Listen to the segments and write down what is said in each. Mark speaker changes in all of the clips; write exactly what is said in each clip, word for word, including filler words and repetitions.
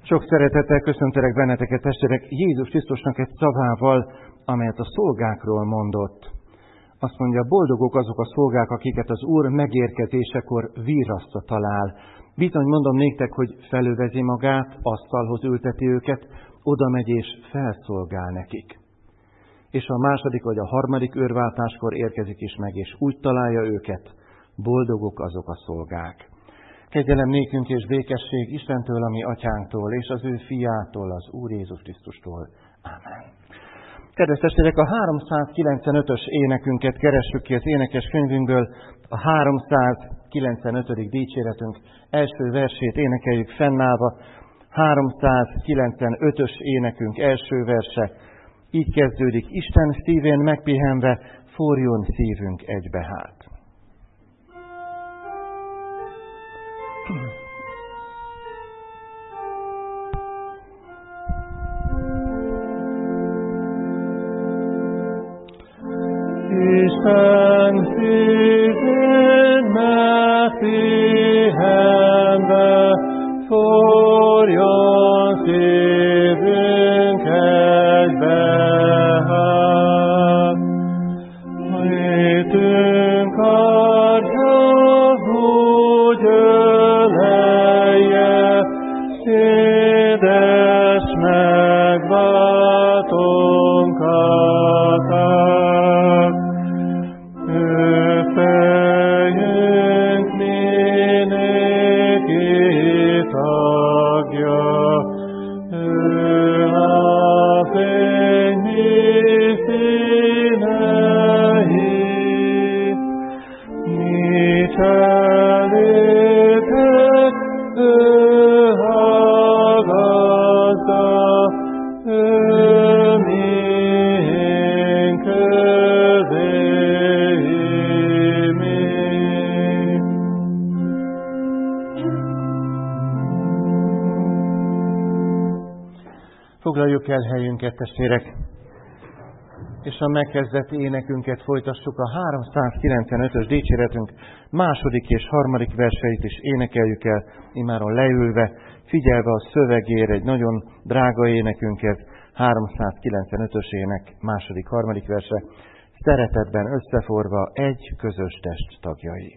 Speaker 1: Sok szeretettel köszöntelek benneteket, testvérek, Jézus Krisztusnak egy szavával, amelyet a szolgákról mondott. Azt mondja, boldogok azok a szolgák, akiket az Úr megérkezésekor virrasztva talál. Bizony mondom néktek, hogy felövezi magát, asztalhoz ülteti őket, oda megy és felszolgál nekik. És a második vagy a harmadik őrváltáskor érkezik is meg, és úgy találja őket, boldogok azok a szolgák. Kegyelem nékünk és békesség Istentől, a mi atyánktól, és az ő fiától, az Úr Jézus Krisztustól. Ámen. Kedves testvérek, a háromszázkilencvenötös énekünket keressük ki az énekes könyvünkből, a háromszázkilencvenötödik dicséretünk első versét énekeljük fennállva. háromszázkilencvenötös énekünk első verse így kezdődik: Isten szívén megpihenve, forjon szívünk egybehát.
Speaker 2: Isten szívén megpihenve, forjon szívünk egybehát. Létünk adja, úgy ölelje, édes megváltónkat. Ő fejünk minéki tagja, ő a fény mi színei, mi cselétek, ő a gazda, ő miénk közé mi.
Speaker 1: Foglaljuk el helyünket, testvérek, és a megkezdett énekünket folytassuk. A háromszázkilencvenötös dicséretünk második és harmadik verseit is énekeljük el, immáron leülve, figyelve a szövegére, egy nagyon drága énekünk ez, háromszázkilencvenötös ének második, harmadik verse, szeretetben összeforva egy közös test tagjai.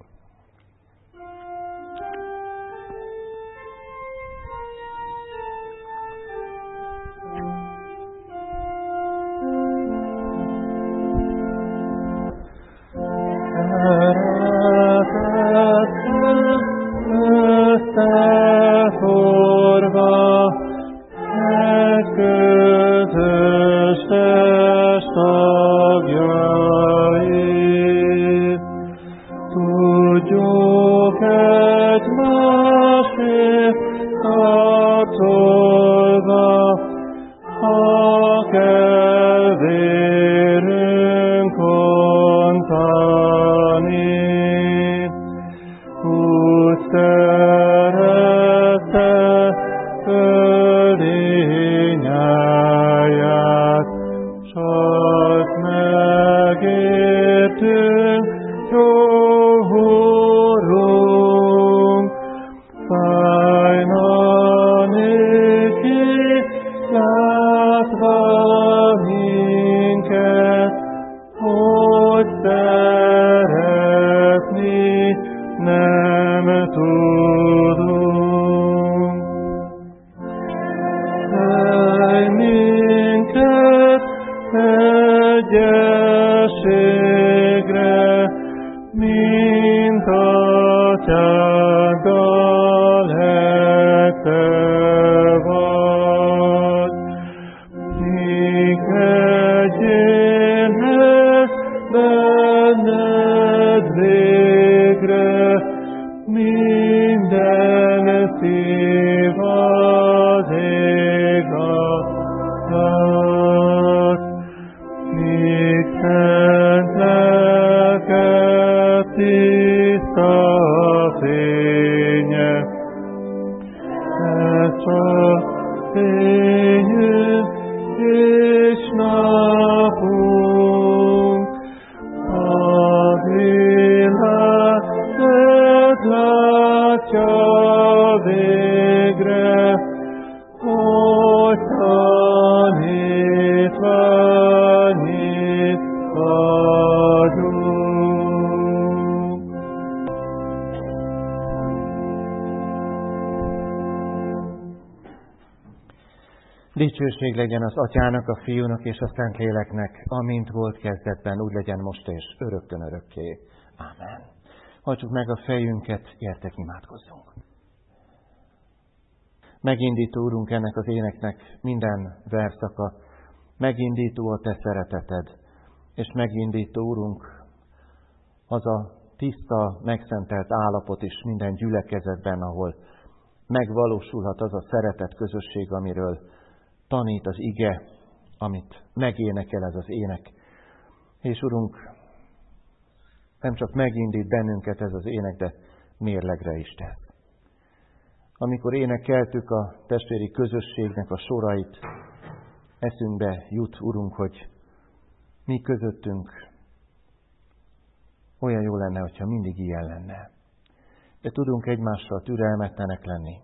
Speaker 2: Összeforva egy közös test tagjai, tudjuk egymásért tartozva, ha kell vérünk ontani. Úgy szerette földi nyáját, csak megértünk, jó Urunk, fájna néki, látva minket, hogy szeretni nem tudunk. Hely minket egyességre, mint atyánkkal te vagy. Míg egyénhez benned végre, minden szív az ég alatt. Míg szent lelked tiszta fénye, ez csak fényünk és napunk, a világ látja végre, tanítványit vagyunk.
Speaker 1: Dicsőség legyen az Atyának, a Fiúnak és a Szentléleknek, amint volt kezdetben, úgy legyen most és örökkön örökké. Ámen. Hajtsuk meg a fejünket, gyertek, imádkozzunk. Megindító, Urunk, ennek az éneknek minden verszaka, megindító a Te szereteted, és megindító, Urunk, az a tiszta, megszentelt állapot is minden gyülekezetben, ahol megvalósulhat az a szeretet közösség, amiről tanít az ige, amit megénekel ez az ének. És Urunk, nem csak megindít bennünket ez az ének, de mérlegre is tesz. Amikor énekeltük a testvéri közösségnek a sorait, eszünkbe jut, Urunk, hogy mi közöttünk olyan jó lenne, hogyha mindig ilyen lenne. De tudunk egymással türelmetlenek lenni.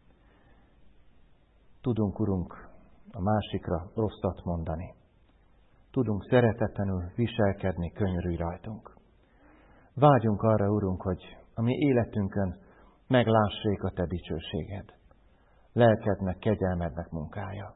Speaker 1: Tudunk, Urunk, a másikra rosszat mondani. Tudunk szeretetlenül viselkedni, könyörülj rajtunk. Vágyunk arra, Urunk, hogy a mi életünkön meglássék a Te dicsőséged. Lelkednek, kegyelmednek munkája.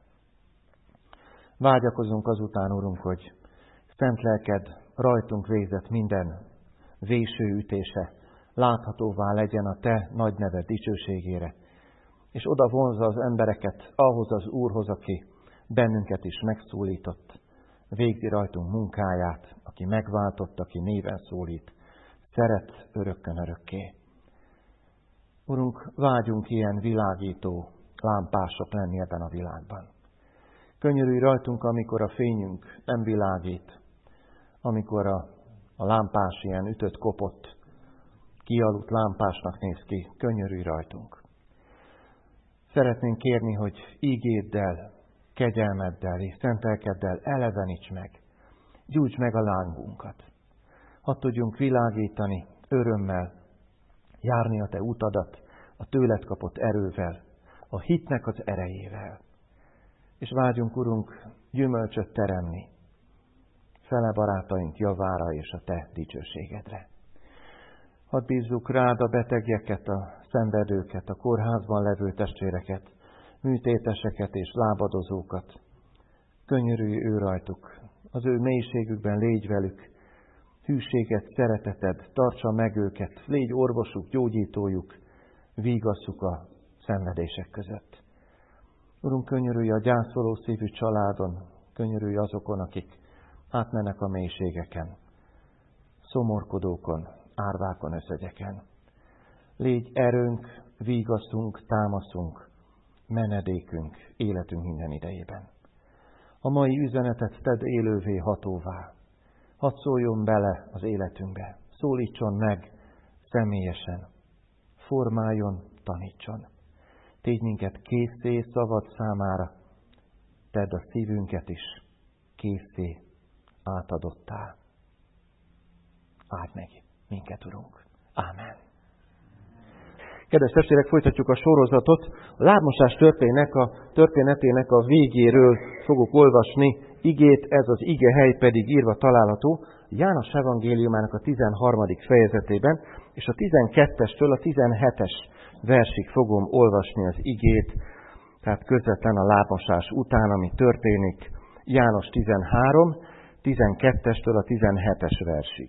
Speaker 1: Vágyakozunk azután, Urunk, hogy szent lelked rajtunk végzett minden vésőütése láthatóvá legyen a Te nagy neved dicsőségére, és oda vonzza az embereket ahhoz az Úrhoz, aki bennünket is megszólított, végzi rajtunk munkáját, aki megváltott, aki néven szólít, szeret örökkön örökké. Urunk, vágyunk ilyen világító lámpások lenni ebben a világban. Könyörülj rajtunk, amikor a fényünk nem világít, amikor a, a lámpás ilyen ütött, kopott, kialudt lámpásnak néz ki, könyörülj rajtunk. Szeretnénk kérni, hogy ígéddel, kegyelmeddel és szent lelkeddel eleveníts meg, gyújts meg a lángunkat. Hadd tudjunk világítani örömmel, járni a Te utadat, a tőled kapott erővel, a hitnek az erejével. És vágyunk, Urunk, gyümölcsöt teremni, fele barátaink javára és a Te dicsőségedre. Hadd bízzuk rád a betegeket, a szenvedőket, a kórházban levő testvéreket, műtéteseket és lábadozókat. Könyörülj ő rajtuk, az ő mélységükben légy velük, hűséget, szereteted, tartsa meg őket, légy orvosuk, gyógyítójuk, vígasszuk a szenvedések között. Urunk, könyörülj a gyászoló szívű családon, könyörülj azokon, akik átmennek a mélységeken, szomorkodókon, árvákon, összegyeken. Légy erőnk, vígaszunk, támaszunk, menedékünk, életünk minden idejében. A mai üzenetet tedd élővé, hatóvá. Hadd szóljon bele az életünkbe, szólítson meg személyesen, formáljon, tanítson. Tégy minket készé szavad számára, tedd a szívünket is készé átadottá. Áld meg minket, Urunk. Ámen. Kedves testvérek, folytatjuk a sorozatot. A lábmosás történetének a, történetének a végéről fogok olvasni igét, ez az ige hely pedig írva található János evangéliumának a tizenharmadik fejezetében, és a tizenkettestől a tizenhetes versig fogom olvasni az igét, tehát közvetlen a lábmosás után, ami történik János tizenhárom, tizenkettestől a tizenhetes versig.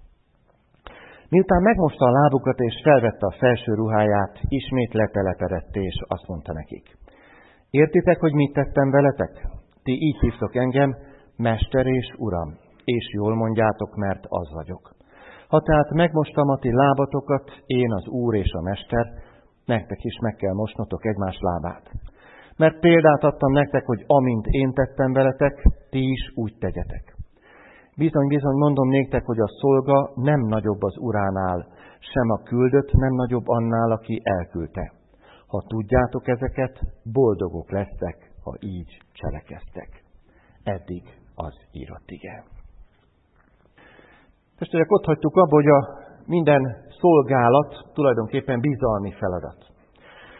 Speaker 1: Miután megmosta a lábukat és felvette a felső ruháját, ismét letelepedett és azt mondta nekik: Értitek, hogy mit tettem veletek? Ti így hívtok engem, Mester és Uram, és jól mondjátok, mert az vagyok. Ha tehát megmostam a ti lábatokat, én az Úr és a Mester, nektek is meg kell mosnotok egymás lábát. Mert példát adtam nektek, hogy amint én tettem veletek, ti is úgy tegyetek. Bizony, bizony mondom néktek, hogy a szolga nem nagyobb az uránál, sem a küldött nem nagyobb annál, aki elküldte. Ha tudjátok ezeket, boldogok lesztek, ha így cselekeztek. Eddig az írott ige. Testvérek, ott hagytuk abba, hogy a minden szolgálat tulajdonképpen bizalmi feladat.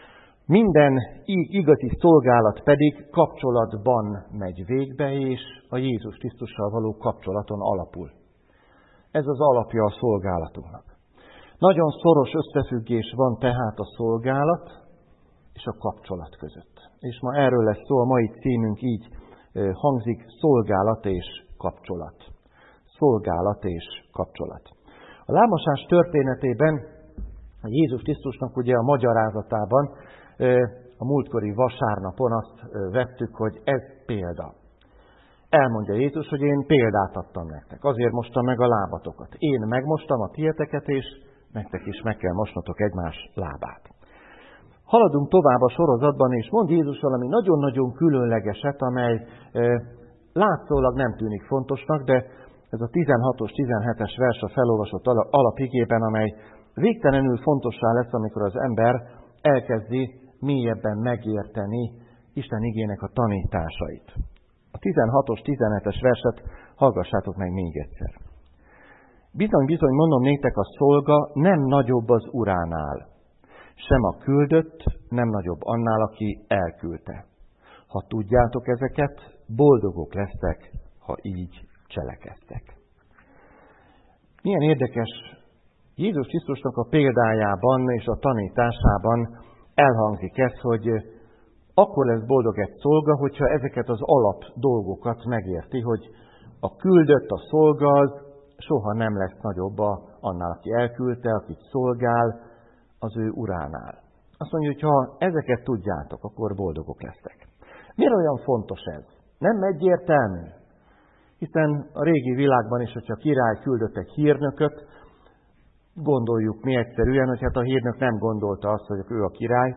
Speaker 1: Minden igazi szolgálat pedig kapcsolatban megy végbe, és a Jézus Krisztussal való kapcsolaton alapul. Ez az alapja a szolgálatunknak. Nagyon szoros összefüggés van tehát a szolgálat és a kapcsolat között. És ma erről lesz szó, a mai címünk így hangzik, szolgálat és kapcsolat. Szolgálat és kapcsolat. A lámosás történetében, a Jézus Krisztusnak ugye a magyarázatában, a múltkori vasárnapon azt vettük, hogy ez példa. Elmondja Jézus, hogy én példát adtam nektek. Azért mostam meg a lábatokat. Én megmostam a tieteket, és nektek is meg kell mosnotok egymás lábát. Haladunk tovább a sorozatban, és mond Jézus valami nagyon-nagyon különlegeset, amely e, látszólag nem tűnik fontosnak, de ez a tizenhatos tizenhetes vers a felolvasott alapigében, amely végtelenül fontossá lesz, amikor az ember elkezdi mélyebben megérteni Isten igének a tanításait. A tizenhatos tizenhetes verset hallgassátok meg még egyszer. Bizony-bizony mondom néktek, a szolga nem nagyobb az uránál, sem a küldött nem nagyobb annál, aki elküldte. Ha tudjátok ezeket, boldogok lesztek, ha így cselekeztek. Milyen érdekes, Jézus Krisztusnak a példájában és a tanításában elhangzik ez, hogy akkor lesz boldog egy szolga, hogyha ezeket az alap dolgokat megérti, hogy a küldött, a szolga az soha nem lesz nagyobb annál, aki elküldte, akit szolgál az ő uránál. Azt mondja, hogy ha ezeket tudjátok, akkor boldogok lesztek. Miért olyan fontos ez? Nem egyértelmű. Hiszen a régi világban is, hogyha a király küldött egy hírnököt, gondoljuk mi egyszerűen, hogy hát a hírnök nem gondolta azt, hogy ő a király.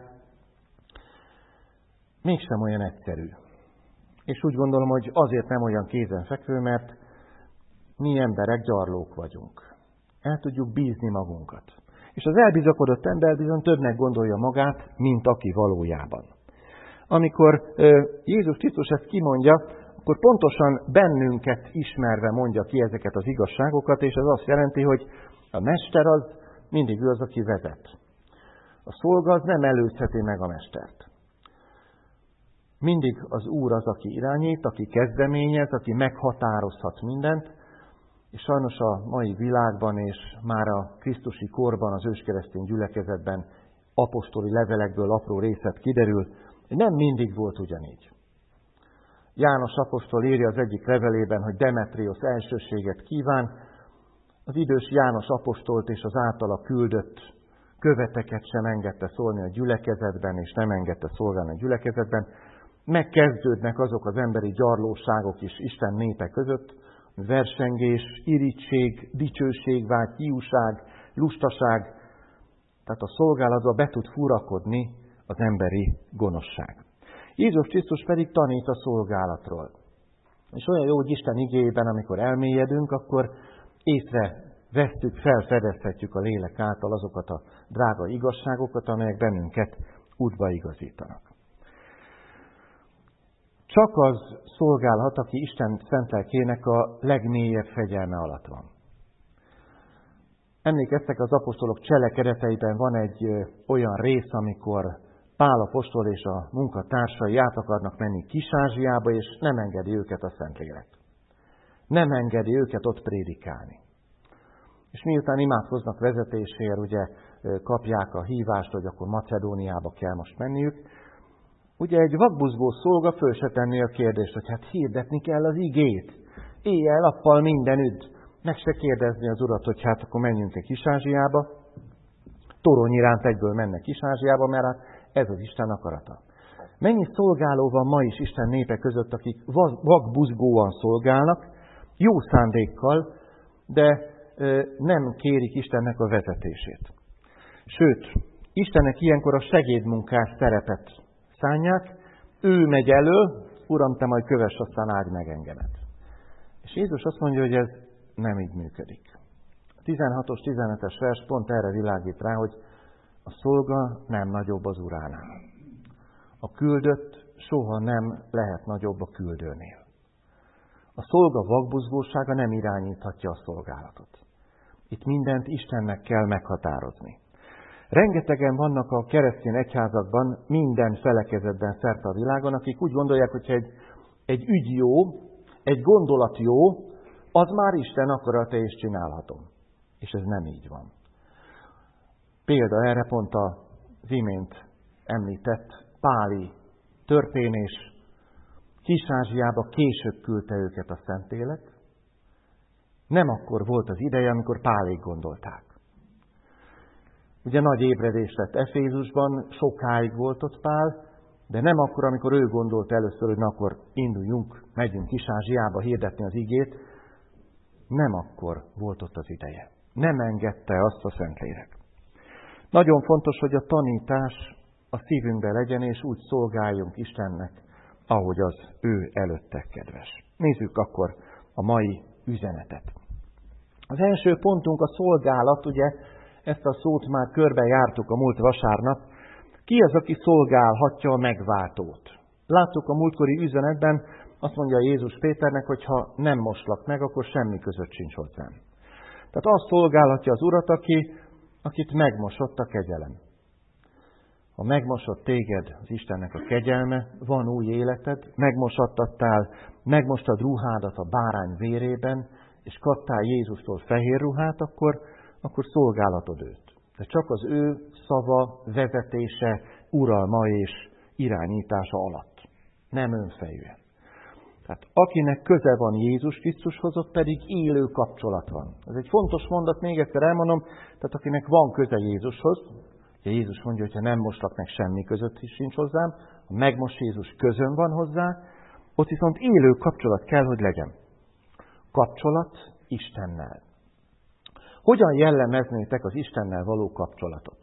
Speaker 1: Mégsem olyan egyszerű. És úgy gondolom, hogy azért nem olyan kézenfekvő, mert mi emberek gyarlók vagyunk. El tudjuk bízni magunkat. És az elbizakodott ember bizony többnek gondolja magát, mint aki valójában. Amikor Jézus Krisztus ezt kimondja, akkor pontosan bennünket ismerve mondja ki ezeket az igazságokat, és ez azt jelenti, hogy a mester az mindig ő az, aki vezet. A szolga az nem előzheti meg a mestert. Mindig az Úr az, aki irányít, aki kezdeményez, aki meghatározhat mindent, és sajnos a mai világban és már a krisztusi korban, az őskeresztény gyülekezetben apostoli levelekből apró részlet kiderül, hogy nem mindig volt ugyanígy. János apostol írja az egyik levelében, hogy Demetriosz elsőséget kíván, az idős János apostolt és az általa küldött követeket sem engedte szólni a gyülekezetben, és nem engedte szolgálni a gyülekezetben. Megkezdődnek azok az emberi gyarlóságok is Isten népe között, versengés, irigység, dicsőségvágy, hiúság, lustaság. Tehát a szolgálatba be tud furakodni az emberi gonoszság. Jézus Krisztus pedig tanít a szolgálatról. És olyan jó, hogy Isten igéjében, amikor elmélyedünk, akkor észre vesztük, felfedezhetjük a lélek által azokat a drága igazságokat, amelyek bennünket útba igazítanak. Csak az szolgálhat, aki Isten szent lelkének a legmélyebb fegyelme alatt van. Emlékeztek, az apostolok cselekedeteiben van egy olyan rész, amikor Pál apostol és a munkatársai át akarnak menni Kis-Ázsiába, és nem engedi őket a Szentlélek. Nem engedi őket ott prédikálni. És miután imádkoznak vezetésért, ugye kapják a hívást, hogy akkor Macedóniába kell most menniük, ugye egy vakbuzgó szolga föl se tenni a kérdést, hogy hát hirdetni kell az igét. Éjjel-nappal mindenütt. Meg se kérdezni az urat, hogy hát akkor menjünk egy Kis-Ázsiába. Torony iránt egyből mennek Kis-Ázsiába, mert hát ez az Isten akarata. Mennyi szolgáló van ma is Isten népe között, akik vakbuzgóan szolgálnak, jó szándékkal, de nem kérik Istennek a vezetését. Sőt, Istennek ilyenkor a segédmunkás szerepet szánják, ő megy elő, Uram, te majd kövess, aztán áldj meg engemet. És Jézus azt mondja, hogy ez nem így működik. A tizenhatos tizenhetes vers pont erre világít rá, hogy a szolga nem nagyobb az uránál. A küldött soha nem lehet nagyobb a küldőnél. A szolga vakbuzgósága nem irányíthatja a szolgálatot. Itt mindent Istennek kell meghatározni. Rengetegen vannak a keresztény egyházakban, minden felekezetben szerte a világon, akik úgy gondolják, hogy egy, egy ügy jó, egy gondolat jó, az már Isten akarata és csinálhatom. És ez nem így van. Példa erre pont az imént említett páli történés. Kis-Ázsiába később küldte őket a Szentlélek. Nem akkor volt az ideje, amikor Pálék gondolták. Ugye nagy ébredés lett Efézusban, sokáig volt ott Pál, de nem akkor, amikor ő gondolt először, hogy na akkor induljunk, megyünk Kis-Ázsiába hirdetni az igét. Nem akkor volt ott az ideje. Nem engedte azt a Szentlélek. Nagyon fontos, hogy a tanítás a szívünkben legyen, és úgy szolgáljunk Istennek, ahogy az ő előtte kedves. Nézzük akkor a mai üzenetet. Az első pontunk a szolgálat, ugye ezt a szót már körbe jártuk a múlt vasárnap. Ki az, aki szolgálhatja a megváltót? Láttuk a múltkori üzenetben, azt mondja Jézus Péternek, hogy ha nem moslak meg, akkor semmi között sincs hozzám. Tehát azt szolgálhatja az Urat, aki, akit megmosott a kegyelem. Ha megmosott téged az Istennek a kegyelme, van új életed, megmosattattál, megmostad ruhádat a bárány vérében, és kaptál Jézustól fehér ruhát, akkor, akkor szolgálatod őt. De csak az ő szava, vezetése, uralma és irányítása alatt. Nem önfejűen. Tehát akinek köze van Jézus Krisztushoz, ott pedig élő kapcsolat van. Ez egy fontos mondat, még egyszer elmondom, tehát akinek van köze Jézushoz, Jézus mondja, hogy ha nem moslak meg, semmi között is sincs hozzám, ha megmos Jézus, közön van hozzá, ott viszont élő kapcsolat kell, hogy legyen. Kapcsolat Istennel. Hogyan jellemeznétek az Istennel való kapcsolatot?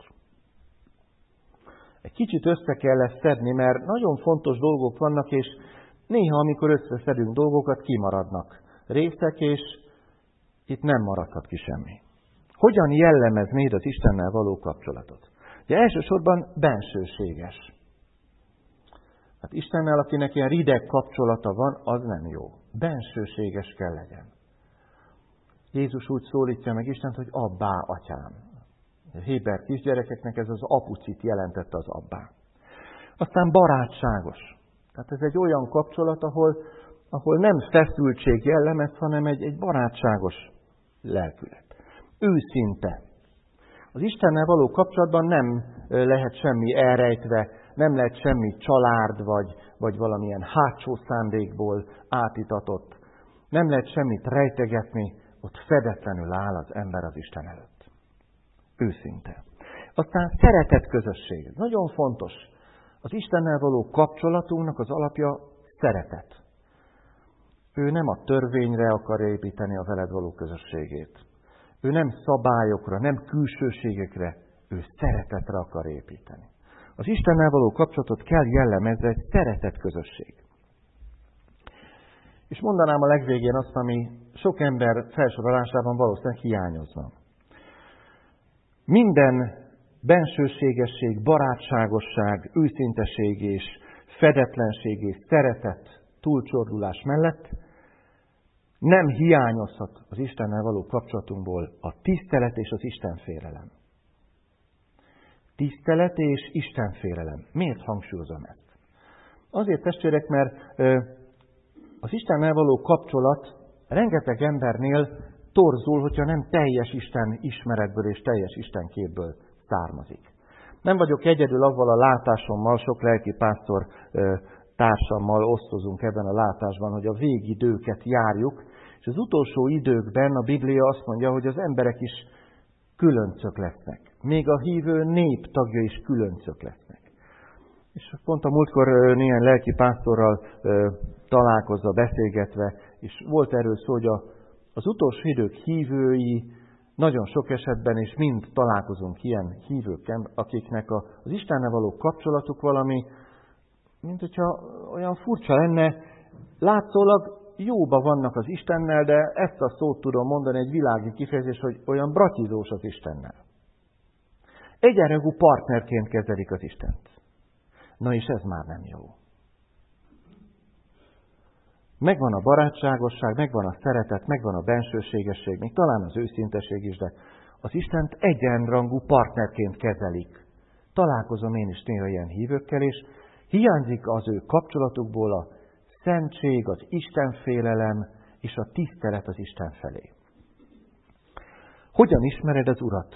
Speaker 1: Egy kicsit össze kell ezt szedni, mert nagyon fontos dolgok vannak, és néha, amikor összeszedünk dolgokat, kimaradnak részek, és itt nem maradhat ki semmi. Hogyan jellemeznéd az Istennel való kapcsolatot? Ugye elsősorban bensőséges. Hát Istennel, akinek ilyen rideg kapcsolata van, az nem jó. Bensőséges kell legyen. Jézus úgy szólítja meg Istent, hogy abbá, atyám. A héber kisgyerekeknek ez az apucit jelentette, az abbá. Aztán barátságos. Tehát ez egy olyan kapcsolat, ahol, ahol nem feszültség jellemez, hanem egy, egy barátságos lelkület. Őszinte. Az Istennel való kapcsolatban nem lehet semmi elrejtve, nem lehet semmi család, vagy, vagy valamilyen hátsó szándékból átitatott. Nem lehet semmit rejtegetni, ott fedetlenül áll az ember az Isten előtt. Őszinte. Aztán szeretet közösség. Ez nagyon fontos. Az Istennel való kapcsolatunknak az alapja szeretet. Ő nem a törvényre akar építeni a veled való közösségét. Ő nem szabályokra, nem külsőségekre, ő szeretetre akar építeni. Az Istennel való kapcsolatot kell jellemezze egy szeretet közösség. És mondanám a legvégén azt, ami sok ember felsorolásában valószínűleg hiányozna. Minden bensőségesség, barátságosság, őszinteség és fedetlenség és szeretet túlcsordulás mellett nem hiányozhat az Istennel való kapcsolatunkból a tisztelet és az Istenfélelem. Tisztelet és Istenfélelem. Miért hangsúlyozom ezt? Azért, testvérek, mert az Istennel való kapcsolat rengeteg embernél torzul, hogyha nem teljes Isten ismeretből és teljes Isten képből származik. Nem vagyok egyedül avval a látásommal, sok lelkipásztor társammal osztozunk ebben a látásban, hogy a végidőket járjuk, és az utolsó időkben a Biblia azt mondja, hogy az emberek is különcök lesznek. Még a hívő nép tagja is különcök lesznek. És pont a múltkor néhány lelkipásztorral találkozva, beszélgetve, és volt erről szó, hogy a, az utolsó idők hívői nagyon sok esetben, és mind találkozunk ilyen hívőkkel, akiknek a, az Istennel való kapcsolatuk valami, mint hogyha olyan furcsa lenne, látszólag jóba vannak az Istennel, de ezt a szót tudom mondani, egy világi kifejezés, hogy olyan bratizós az Istennel. Egyenrangú partnerként kezelik az Istent. Na és ez már nem jó. Megvan a barátságosság, megvan a szeretet, megvan a bensőségesség, még talán az őszinteség is, de az Istent egyenrangú partnerként kezelik. Találkozom én is néha ilyen hívőkkel, és hiányzik az ő kapcsolatukból a szentség, az Istenfélelem és a tisztelet az Isten felé. Hogyan ismered az Urat?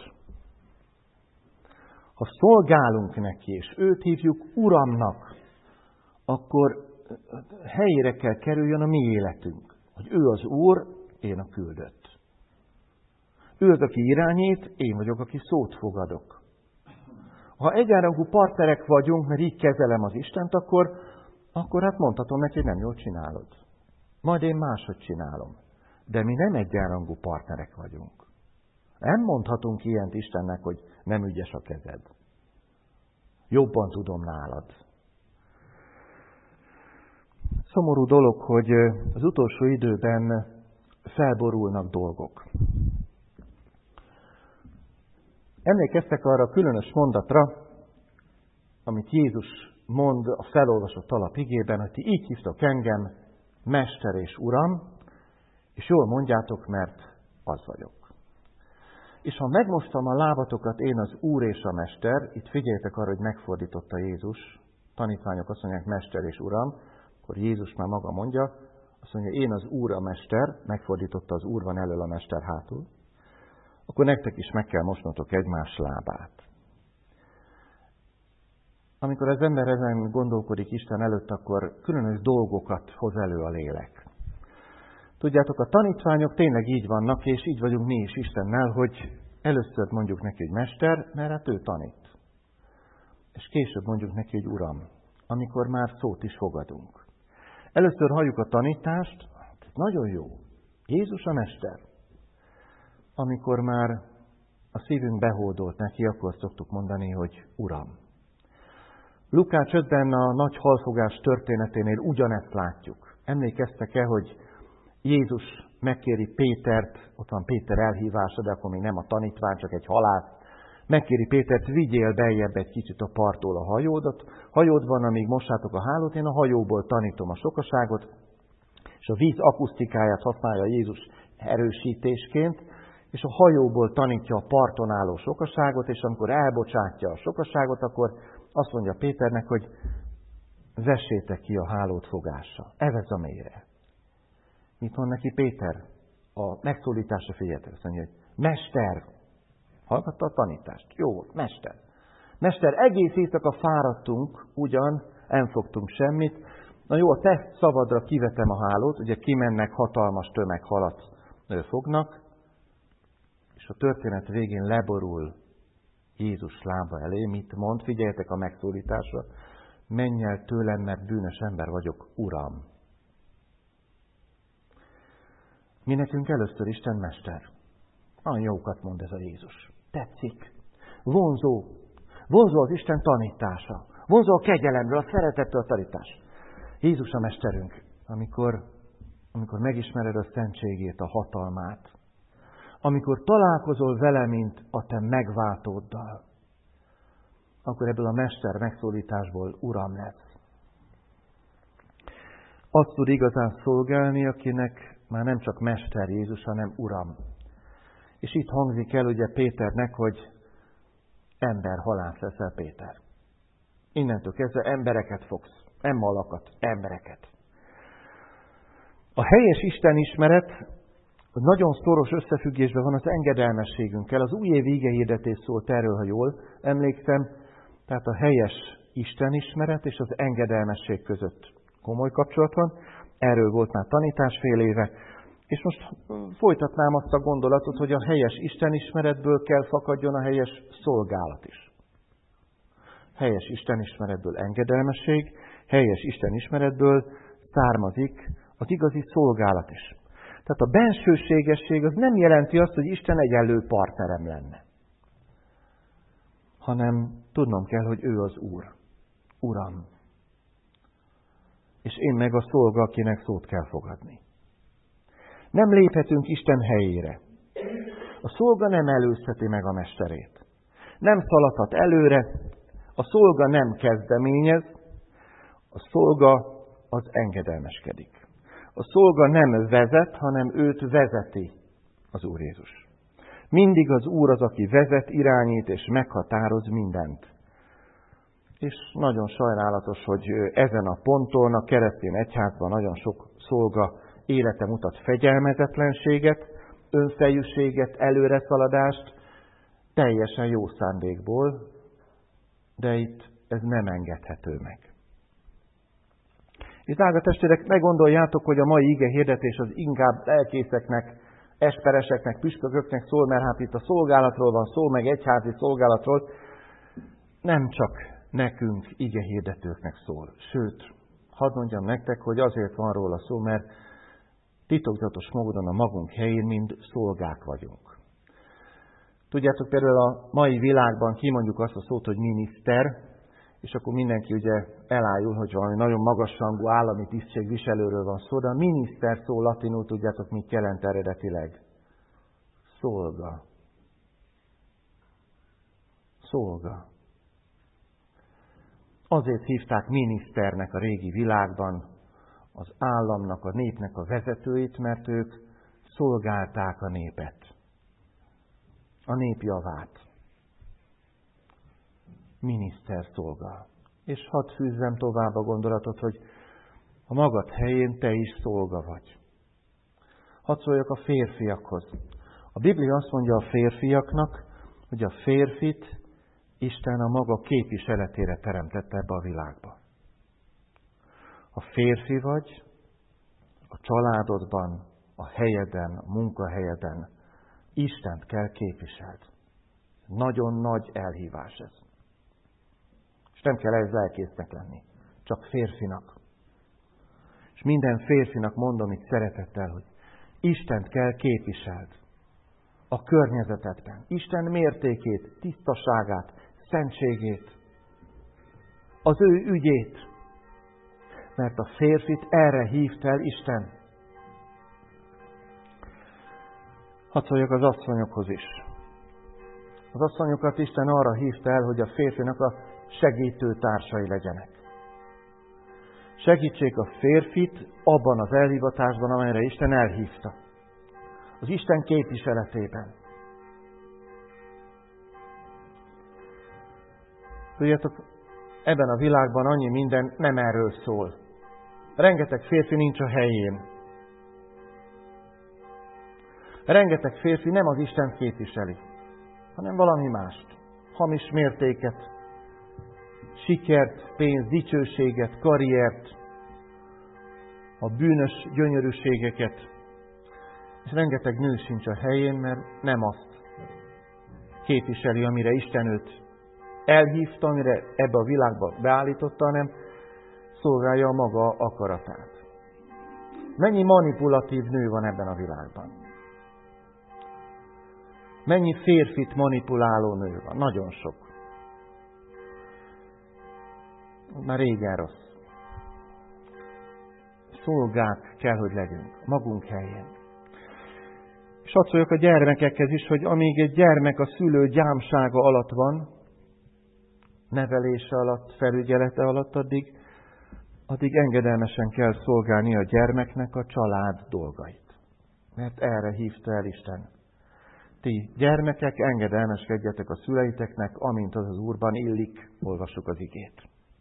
Speaker 1: Ha szolgálunk neki, és őt hívjuk Uramnak, akkor helyére kell kerüljön a mi életünk. Hogy ő az Úr, én a küldött. Ő az, aki irányít, én vagyok, aki szót fogadok. Ha egyenrangú partnerek vagyunk, mert így kezelem az Istent, akkor, akkor hát mondhatom neki, hogy nem jól csinálod. Majd én máshogy csinálom. De mi nem egyenrangú partnerek vagyunk. Nem mondhatunk ilyent Istennek, hogy nem ügyes a kezed. Jobban tudom nálad. Szomorú dolog, hogy az utolsó időben felborulnak dolgok. Emlékeztek arra a különös mondatra, amit Jézus mond a felolvasott alapigében, hogy ti így hívtok engem, Mester és Uram, és jól mondjátok, mert az vagyok. És ha megmostam a lábatokat, én az Úr és a Mester, itt figyeljetek arra, hogy megfordította Jézus, tanítványok azt mondják, Mester és Uram, akkor Jézus már maga mondja, azt mondja, én az Úr a Mester, megfordította az Úr van elől, a Mester hátul, akkor nektek is meg kell mosnotok egymás lábát. Amikor az ember ezen gondolkodik Isten előtt, akkor különös dolgokat hoz elő a lélek. Tudjátok, a tanítványok tényleg így vannak, és így vagyunk mi is Istennel, hogy először mondjuk neki, hogy Mester, mert hát ő tanít. És később mondjuk neki, hogy Uram, amikor már szót is fogadunk. Először halljuk a tanítást, ez nagyon jó. Jézus a Mester. Amikor már a szívünk behódolt neki, akkor szoktuk mondani, hogy Uram. Lukács ötben a nagy halfogás történeténél ugyanezt látjuk. Emlékeztek-e, hogy Jézus megkéri Pétert, ott van Péter elhívása, de akkor még nem a tanítvány, csak egy halász. Megkéri Pétert, vigyél beljebb egy kicsit a parttól a hajódat. Hajód van, amíg mossátok a hálót, én a hajóból tanítom a sokaságot, és a víz akusztikáját használja Jézus erősítésként, és a hajóból tanítja a parton álló sokaságot, és amikor elbocsátja a sokaságot, akkor azt mondja Péternek, hogy vessétek ki a hálót fogással. Evez a mélyre. Mit mond neki Péter? A megszólításra figyeljetek, azt mondja, hogy Mester! Hallgatta a tanítást? Jó volt, Mester. Mester, egész éjszaka fáradtunk, ugyan, nem fogtunk semmit. Na jó, a te szavadra kivetem a hálót, ugye kimennek, hatalmas tömeg halat fognak, és a történet végén leborul Jézus lába elé. Mit mond? Figyeljetek a megszólításra. Menj el tőlem, mert bűnös ember vagyok, Uram. Mi nekünk először Isten Mester. Nagyon jókat mond ez a Jézus. Tetszik. Vonzó. Vonzó az Isten tanítása. Vonzó a kegyelemről, a szeretettől a tanítás. Jézus a Mesterünk, amikor, amikor megismered a szentségét, a hatalmát, amikor találkozol vele, mint a te megváltóddal, akkor ebből a Mester megszólításból Uram lesz. Azt tud igazán szolgálni, akinek már nem csak Mester Jézus, hanem Uram. És itt hangzik el ugye Péternek, hogy ember halász leszel, Péter. Innentől kezdve embereket fogsz. Nem malakat, embereket. A helyes istenismeret nagyon szoros összefüggésben van az engedelmességünkkel. Az újévi igehirdetés szólt erről, ha jól emlékszem. Tehát a helyes istenismeret és az engedelmesség között komoly kapcsolat van. Erről volt már tanítás fél éve. És most folytatnám azt a gondolatot, hogy a helyes istenismeretből kell fakadjon a helyes szolgálat is. Helyes istenismeretből engedelmesség, helyes istenismeretből származik az igazi szolgálat is. Tehát a bensőségesség az nem jelenti azt, hogy Isten egyenlő partnerem lenne. Hanem tudnom kell, hogy ő az Úr. Uram. És én meg a szolga, akinek szót kell fogadni. Nem léphetünk Isten helyére. A szolga nem előzheti meg a mesterét. Nem szaladhat előre, a szolga nem kezdeményez, a szolga az engedelmeskedik. A szolga nem vezet, hanem őt vezeti az Úr Jézus. Mindig az Úr az, aki vezet, irányít és meghatároz mindent. És nagyon sajnálatos, hogy ezen a ponton a keresztény egyházban nagyon sok szolga élete mutat fegyelmezetlenséget, önfejűséget, előreszaladást, teljesen jó szándékból, de itt ez nem engedhető meg. És drága testvérek, ne gondoljátok, hogy a mai ige hirdetés az inkább lelkészeknek, espereseknek, püspököknek szól, mert hát itt a szolgálatról van szó, meg egyházi szolgálatról. Nem csak nekünk, ige hirdetőknek szól. Sőt, hadd mondjam nektek, hogy azért van róla szó, mert titokzatos módon a magunk helyén mind szolgák vagyunk. Tudjátok, például a mai világban kimondjuk azt a szót, hogy miniszter, és akkor mindenki ugye elájul, hogy valami nagyon magasrangú állami tisztségviselőről van szó, de a miniszter szó latinul, tudjátok, mit jelent eredetileg? Szolga. Szolga. Azért hívták miniszternek a régi világban az államnak, a népnek a vezetőit, mert ők szolgálták a népet. A nép javát. Miniszter szolgál. És hadd fűzzem tovább a gondolatot, hogy a magad helyén te is szolga vagy. Hadd szóljak a férfiakhoz. A Biblia azt mondja a férfiaknak, hogy a férfit Isten a maga képviseletére teremtette ebbe a világba. Ha férfi vagy, a családodban, a helyeden, a munkahelyeden Istent kell képviseld. Nagyon nagy elhívás ez. És nem kell ez lelkésznek lenni, csak férfinak. És minden férfinak mondom itt szeretettel, hogy Istent kell képviseld a környezetedben. Isten mértékét, tisztaságát, szentségét, az ő ügyét. Mert a férfit erre hívt el Isten. Hadd szóljak az asszonyokhoz is. Az asszonyokat Isten arra hívta el, hogy a férfinak a segítő társai legyenek. Segítsék a férfit abban az elhivatásban, amelyre Isten elhívta. Az Isten képviseletében. Tudjátok, ebben a világban annyi minden nem erről szól. Rengeteg férfi nincs a helyén. Rengeteg férfi nem az Istent képviseli, hanem valami mást. Hamis mértéket, sikert, pénzt, dicsőséget, karriert, a bűnös gyönyörűségeket. És rengeteg nő sincs a helyén, mert nem azt képviseli, amire Isten őt elhívta, amire ebbe a világba beállította, hanem szolgálja a maga akaratát. Mennyi manipulatív nő van ebben a világban? Mennyi férfit manipuláló nő van? Nagyon sok. Már régen rossz. Szolgák kell, hogy legyünk. Magunk helyén. És hadd szóljak a gyermekekhez is, hogy amíg egy gyermek a szülő gyámsága alatt van, nevelése alatt, felügyelete alatt, addig, addig engedelmesen kell szolgálni a gyermeknek a család dolgait. Mert erre hívta el Isten. Ti gyermekek, engedelmeskedjetek a szüleiteknek, amint az az Úrban illik, olvassuk az igét.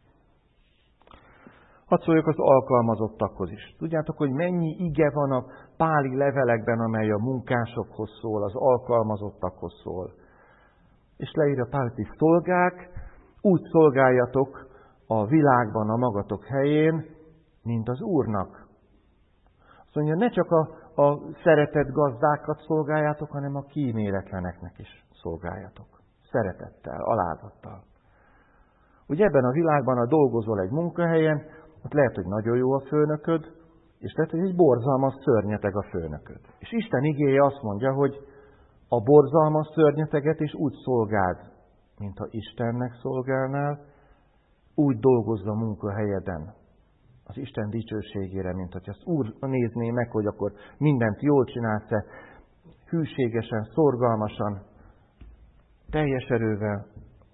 Speaker 1: Hadd szóljak az alkalmazottakhoz is. Tudjátok, hogy mennyi ige van a páli levelekben, amely a munkásokhoz szól, az alkalmazottakhoz szól. És leírja Pál, ti szolgák, úgy szolgáljatok a világban a magatok helyén, mint az Úrnak. Azt mondja, ne csak a, a szeretett gazdákat szolgáljátok, hanem a kíméletleneknek is szolgáljatok. Szeretettel, alázattal. Ugye ebben a világban, ha dolgozol egy munkahelyen, ott lehet, hogy nagyon jó a főnököd, és lehet, hogy egy borzalmas szörnyeteg a főnököd. És Isten igéje azt mondja, hogy a borzalmas szörnyeteget is úgy szolgáld, mintha Istennek szolgálnál, úgy dolgozz a munkahelyeden az Isten dicsőségére, mint hogy azt Úr nézné meg, hogy akkor mindent jól csinálsz-e, hűségesen, szorgalmasan, teljes erővel,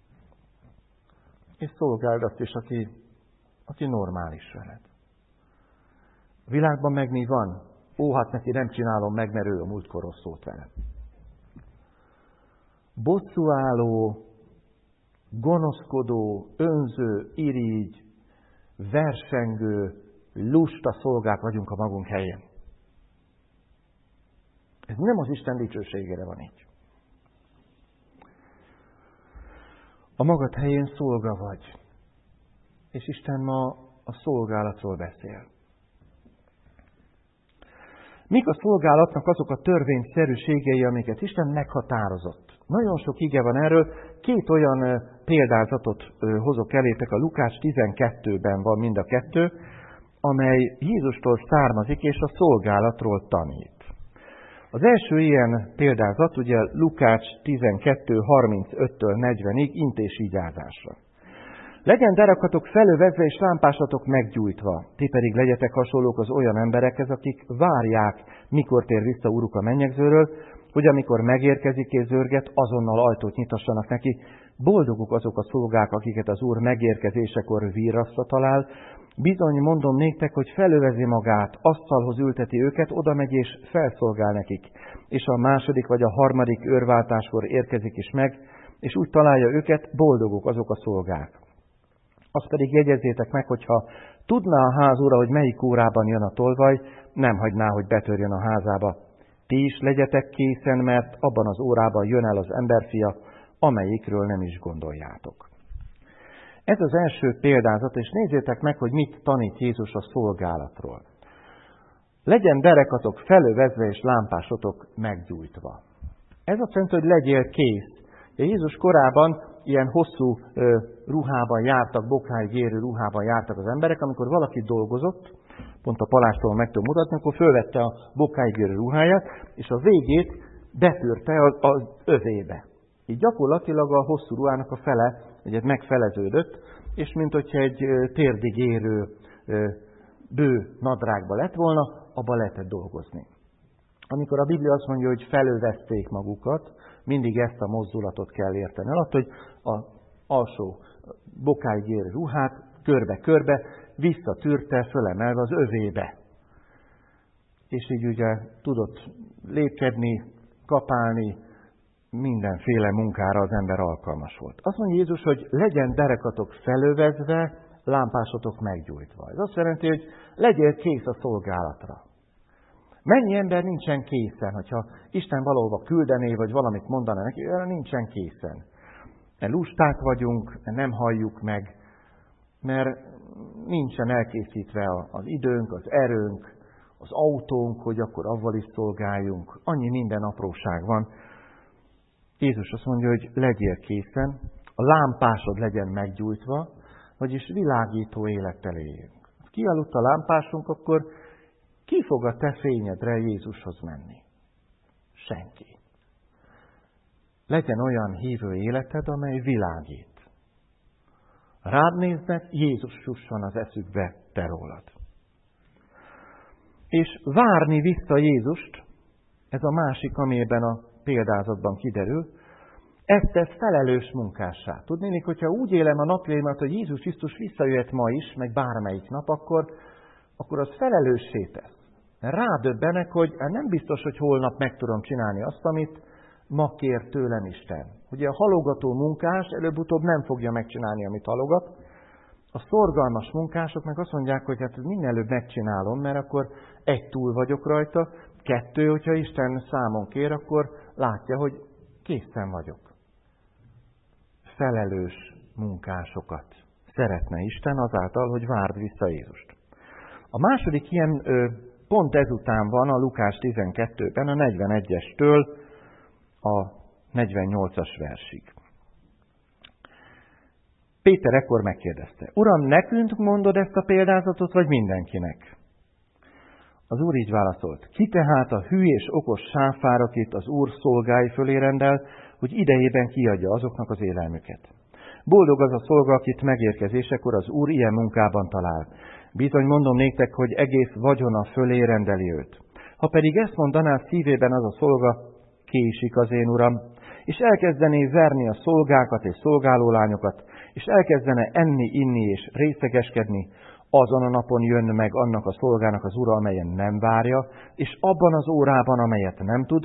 Speaker 1: és szolgáld azt is, aki, aki normális veled. A világban meg mi van? Ó, hát neki nem csinálom meg, mert ő a múltkor rossz szólt velem. bosszúálló, gonoszkodó, önző, irigy, versengő, lusta szolgák vagyunk a magunk helyén. Ez nem az Isten dicsőségére van így. A magad helyén szolga vagy, és Isten ma a szolgálatról beszél. Mik a szolgálatnak azok a törvényszerűségei, amiket Isten meghatározott? Nagyon sok ige van erről. Két olyan példázatot hozok elétek, a Lukács tizenkettőben van mind a kettő, amely Jézustól származik, és a szolgálatról tanít. Az első ilyen példázat, ugye Lukács tizenkettő harmincöttől negyvenig intés-ígyázásra. Legyen derekatok felövezve és lámpásatok meggyújtva, ti pedig legyetek hasonlók az olyan emberekhez, akik várják, mikor tér vissza Uruk a mennyegzőről, hogy amikor megérkezik és zörget, azonnal ajtót nyitassanak neki. Boldogok azok a szolgák, akiket az Úr megérkezésekor virrasztva talál. Bizony mondom néktek, hogy felövezi magát, asztalhoz ülteti őket, oda megy és felszolgál nekik. És a második vagy a harmadik őrváltáskor érkezik is meg, és úgy találja őket, boldogok azok a szolgák. Azt pedig jegyezzétek meg, hogyha tudná a ház ura, hogy melyik órában jön a tolvaj, nem hagyná, hogy betörjön a házába. Ti is legyetek készen, mert abban az órában jön el az emberfia, amelyikről nem is gondoljátok. Ez az első példázat, és nézzétek meg, hogy mit tanít Jézus a szolgálatról. Legyen derekatok felövezve és lámpásotok meggyújtva. Ez azt jelenti, hogy legyél kész. Jézus korában ilyen hosszú ö, ruhában jártak, bokáig érő ruhában jártak az emberek, amikor valaki dolgozott, pont a palástól meg tudom mutatni, akkor fölvette a bokáig érő ruháját, és a végét betűrte az, az övébe. Így gyakorlatilag a hosszú ruhának a fele egyet megfeleződött, és mint hogyha egy térdig érő bő nadrágba lett volna, abba lehetett dolgozni. Amikor a Biblia azt mondja, hogy felölvezték magukat, mindig ezt a mozdulatot kell érteni alatt, hogy az alsó bokáig érő ruhát körbe-körbe visszatűrte, fölemelve az övébe. És így ugye tudott lépkedni, kapálni, mindenféle munkára az ember alkalmas volt. Azt mondja Jézus, hogy legyen derekatok felövezve, lámpásotok meggyújtva. Ez azt jelenti, hogy legyél kész a szolgálatra. Mennyi ember nincsen készen, hogyha Isten valahova küldené, vagy valamit mondaná neki, ő nincsen készen. Mert lusták vagyunk, nem halljuk meg, mert nincsen elkészítve az időnk, az erőnk, az autónk, hogy akkor avval is szolgáljunk. Annyi minden apróság van. Jézus azt mondja, hogy legyél készen, a lámpásod legyen meggyújtva, vagyis világító élettel éljünk. Ha kialudt a lámpásunk, akkor ki fog a te fényedre Jézushoz menni? Senki. Legyen olyan hívő életed, amely világít. Rád néznek, Jézus jusson az eszükbe te rólad. És várni vissza Jézust, ez a másik, amiben a példázatban kiderül, ezt tesz felelős munkássá. Tudnélik, hogyha úgy élem a napjaimat, hogy Jézus Krisztus visszajöhet ma is, meg bármelyik nap, akkor, akkor az felelőssé tesz. Rádöbbenek, hogy nem biztos, hogy holnap meg tudom csinálni azt, amit ma kér tőlem Isten. Ugye a halogató munkás előbb-utóbb nem fogja megcsinálni, amit halogat. A szorgalmas munkások meg azt mondják, hogy hát minél előbb megcsinálom, mert akkor egy, túl vagyok rajta, kettő, hogyha Isten számon kér, akkor látja, hogy készen vagyok. Felelős munkásokat szeretne Isten azáltal, hogy várd vissza Jézust. A második ilyen pont ezután van a Lukács tizenkettőben, a negyvenegyestől a negyvennyolcas versig. Péter ekkor megkérdezte, Uram, nekünk mondod ezt a példázatot, vagy mindenkinek? Az Úr így válaszolt, ki tehát a hű és okos sáfár, akit az Úr szolgái fölé rendel, hogy idejében kiadja azoknak az élelmüket. Boldog az a szolga, akit megérkezésekor az Úr ilyen munkában talál. Bizony mondom néktek, hogy egész vagyona fölé rendeli őt. Ha pedig ezt mondaná szívében az a szolga, késik az én Uram, és elkezdené verni a szolgákat és szolgálólányokat, és elkezdene enni, inni és részegeskedni, azon a napon jön meg annak a szolgának az ura, amelyen nem várja, és abban az órában, amelyet nem tud,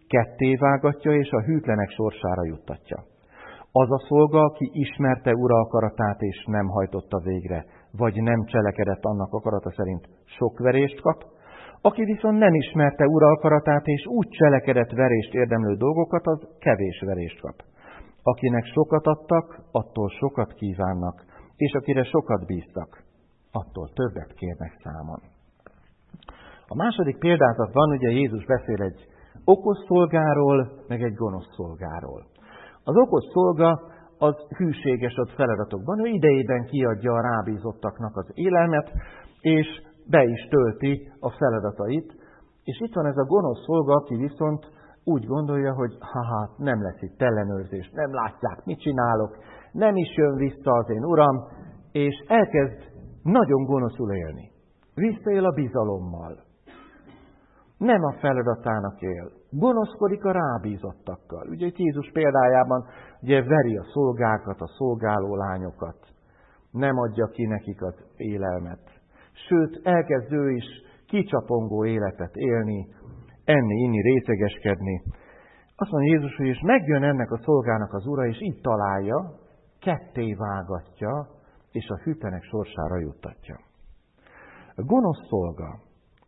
Speaker 1: kettévágatja és a hűtlenek sorsára juttatja. Az a szolga, aki ismerte ura akaratát és nem hajtotta végre, vagy nem cselekedett annak akarata szerint, sok verést kap, aki viszont nem ismerte ura akaratát és úgy cselekedett verést érdemlő dolgokat, az kevés verést kap. Akinek sokat adtak, attól sokat kívánnak, és akire sokat bíztak, attól többet kérnek számon. A második példázatban ugye Jézus beszél egy okos szolgáról, meg egy gonosz szolgáról. Az okos szolga az hűséges ad feladatokban, ő idejében kiadja a rábízottaknak az élelmet, és be is tölti a feladatait. És itt van ez a gonosz szolga, aki viszont úgy gondolja, hogy haha, nem lesz itt ellenőrzés, nem látják, mit csinálok, nem is jön vissza az én uram, és elkezd nagyon gonoszul élni. Visszaél a bizalommal. Nem a feladatának él. Gonoszkodik a rábízottakkal. Ugye itt Jézus példájában ugye veri a szolgákat, a szolgáló lányokat. Nem adja ki nekik az élelmet. Sőt, elkezd ő is kicsapongó életet élni, enni, inni, részegeskedni. Azt mondja Jézus, hogy és megjön ennek a szolgának az ura, és így találja, ketté vágatja, és a hűtlenek sorsára juttatja. A gonosz szolga.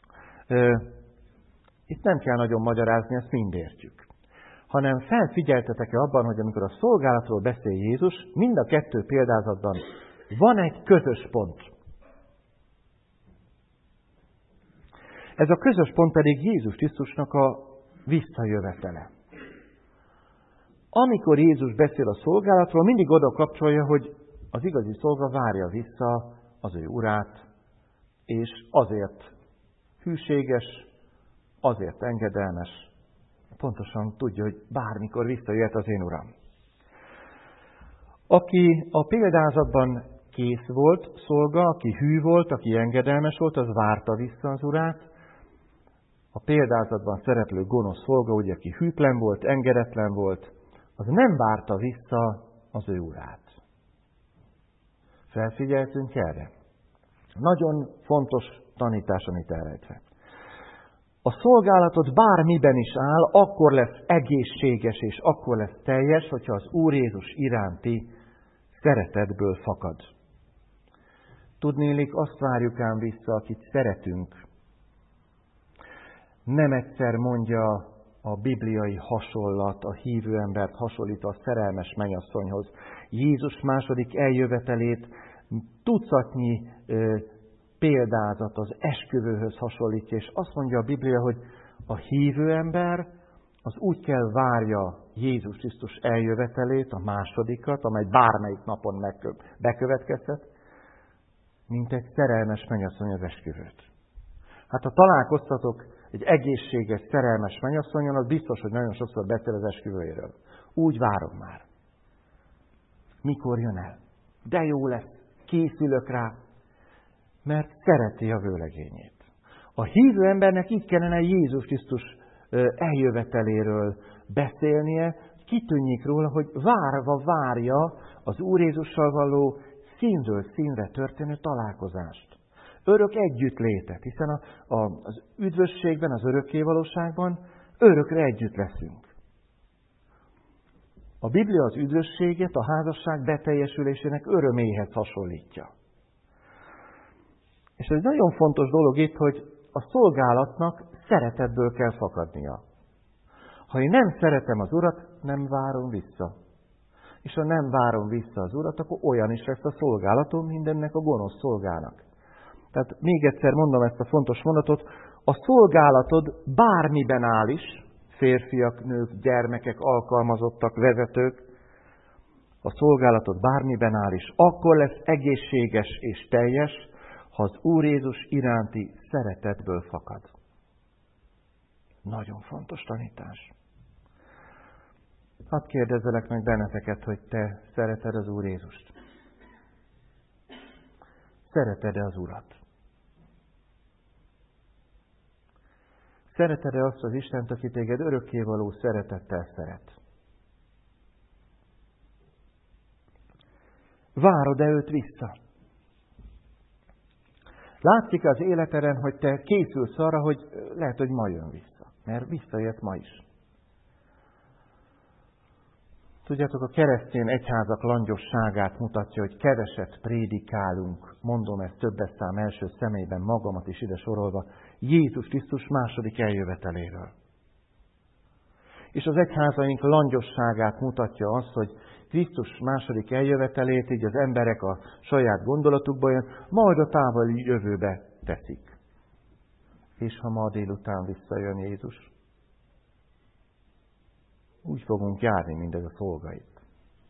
Speaker 1: Itt nem kell nagyon magyarázni, ezt mind értjük. Hanem felfigyeltetek-e abban, hogy amikor a szolgálatról beszél Jézus, mind a kettő példázatban van egy közös pont. Ez a közös pont pedig Jézus Krisztusnak a visszajövetele. Amikor Jézus beszél a szolgálatról, mindig oda kapcsolja, hogy az igazi szolga várja vissza az ő urát, és azért hűséges, azért engedelmes, pontosan tudja, hogy bármikor visszajöhet az én uram. Aki a példázatban kész volt szolga, aki hű volt, aki engedelmes volt, az várta vissza az urát. A példázatban szereplő gonosz szolga, ugye, aki hűtlen volt, engedetlen volt, az nem várta vissza az ő urát. Felfigyeltünk erre? Nagyon fontos tanítás, amit elrejtve. A szolgálatod bármiben is áll, akkor lesz egészséges és akkor lesz teljes, hogyha az Úr Jézus iránti szeretetből fakad. Tudnélik, azt várjuk ám vissza, akit szeretünk. Nem egyszer mondja a bibliai hasonlat, a hívő embert hasonlít a szerelmes mennyasszonyhoz. Jézus második eljövetelét tucatnyi ö, példázat az esküvőhöz hasonlítja, és azt mondja a Biblia, hogy a hívő ember az úgy kell várja Jézus Krisztus eljövetelét, a másodikat, amely bármelyik napon bekövetkezhet, mint egy szerelmes mennyasszony az esküvőt. Hát ha találkoztatok egy egészséges, szerelmes mennyasszonyon, az biztos, hogy nagyon sokszor beszél az esküvőjéről. Úgy várom már. Mikor jön el? De jó lesz, készülök rá, mert szereti a vőlegényét. A hívő embernek így kellene Jézus Krisztus eljöveteléről beszélnie, kitűnjék róla, hogy várva várja az Úr Jézussal való színről színre történő találkozást. Örök együttlétet, hiszen a, a, az üdvösségben, az örökkévalóságban örökre együtt leszünk. A Biblia az üdvösséget a házasság beteljesülésének öröméhez hasonlítja. És ez nagyon fontos dolog itt, hogy a szolgálatnak szeretetből kell fakadnia. Ha én nem szeretem az Urat, nem várom vissza. És ha nem várom vissza az Urat, akkor olyan is lesz a szolgálatom mindennek a gonosz szolgának. Tehát még egyszer mondom ezt a fontos mondatot, a szolgálatod bármiben áll is, férfiak, nők, gyermekek, alkalmazottak, vezetők, a szolgálatod bármiben áll is, akkor lesz egészséges és teljes, ha az Úr Jézus iránti szeretetből fakad. Nagyon fontos tanítás. Hadd kérdezzelek meg benneteket, hogy te szereted az Úr Jézust? Szereted-e az Urat? Szereted-e azt az Istent, aki téged örökkévaló szeretettel szeret? Várod-e őt vissza? Látszik az életeden, hogy te készülsz arra, hogy lehet, hogy ma jön vissza. Mert visszajött ma is. Tudjátok, a keresztény egyházak langyosságát mutatja, hogy keveset prédikálunk, mondom ezt többes szám első személyben, magamat is ide sorolva, Jézus Krisztus második eljöveteléről. És az egyházaink langyosságát mutatja azt, hogy Krisztus második eljövetelét így az emberek a saját gondolatukban jön, majd a távoli jövőbe teszik. És ha ma délután visszajön Jézus, úgy fogunk járni, mint ez a szolgait.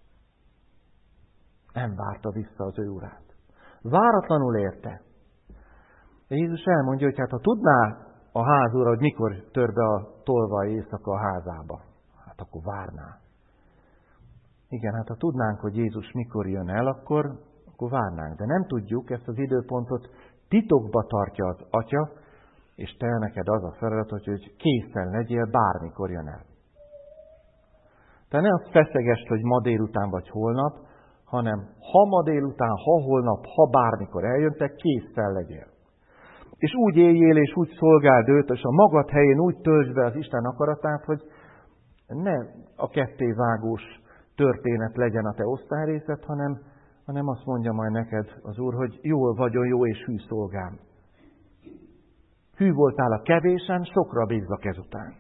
Speaker 1: Nem várta vissza az ő urát. Váratlanul érte. De Jézus elmondja, hogy hát ha tudná a házúra, hogy mikor tör be a tolvaj éjszaka a házába, hát akkor várná. Igen, hát ha tudnánk, hogy Jézus mikor jön el, akkor, akkor várnánk. De nem tudjuk, ezt az időpontot titokba tartja az Atya, és te neked az a feladat, hogy készen legyél, bármikor jön el. Tehát ne azt feszegest, hogy ma délután vagy holnap, hanem ha ma délután, ha holnap, ha bármikor eljöntek, készen legyél. És úgy éljél, és úgy szolgáld őt, és a magad helyén úgy töltsd be az Isten akaratát, hogy ne a kettévágós történet legyen a te osztályrészed, hanem, hanem azt mondja majd neked az Úr, hogy jól vagyon, jó és hű szolgám. Hű voltál a kevésen, sokra bízzak ezután.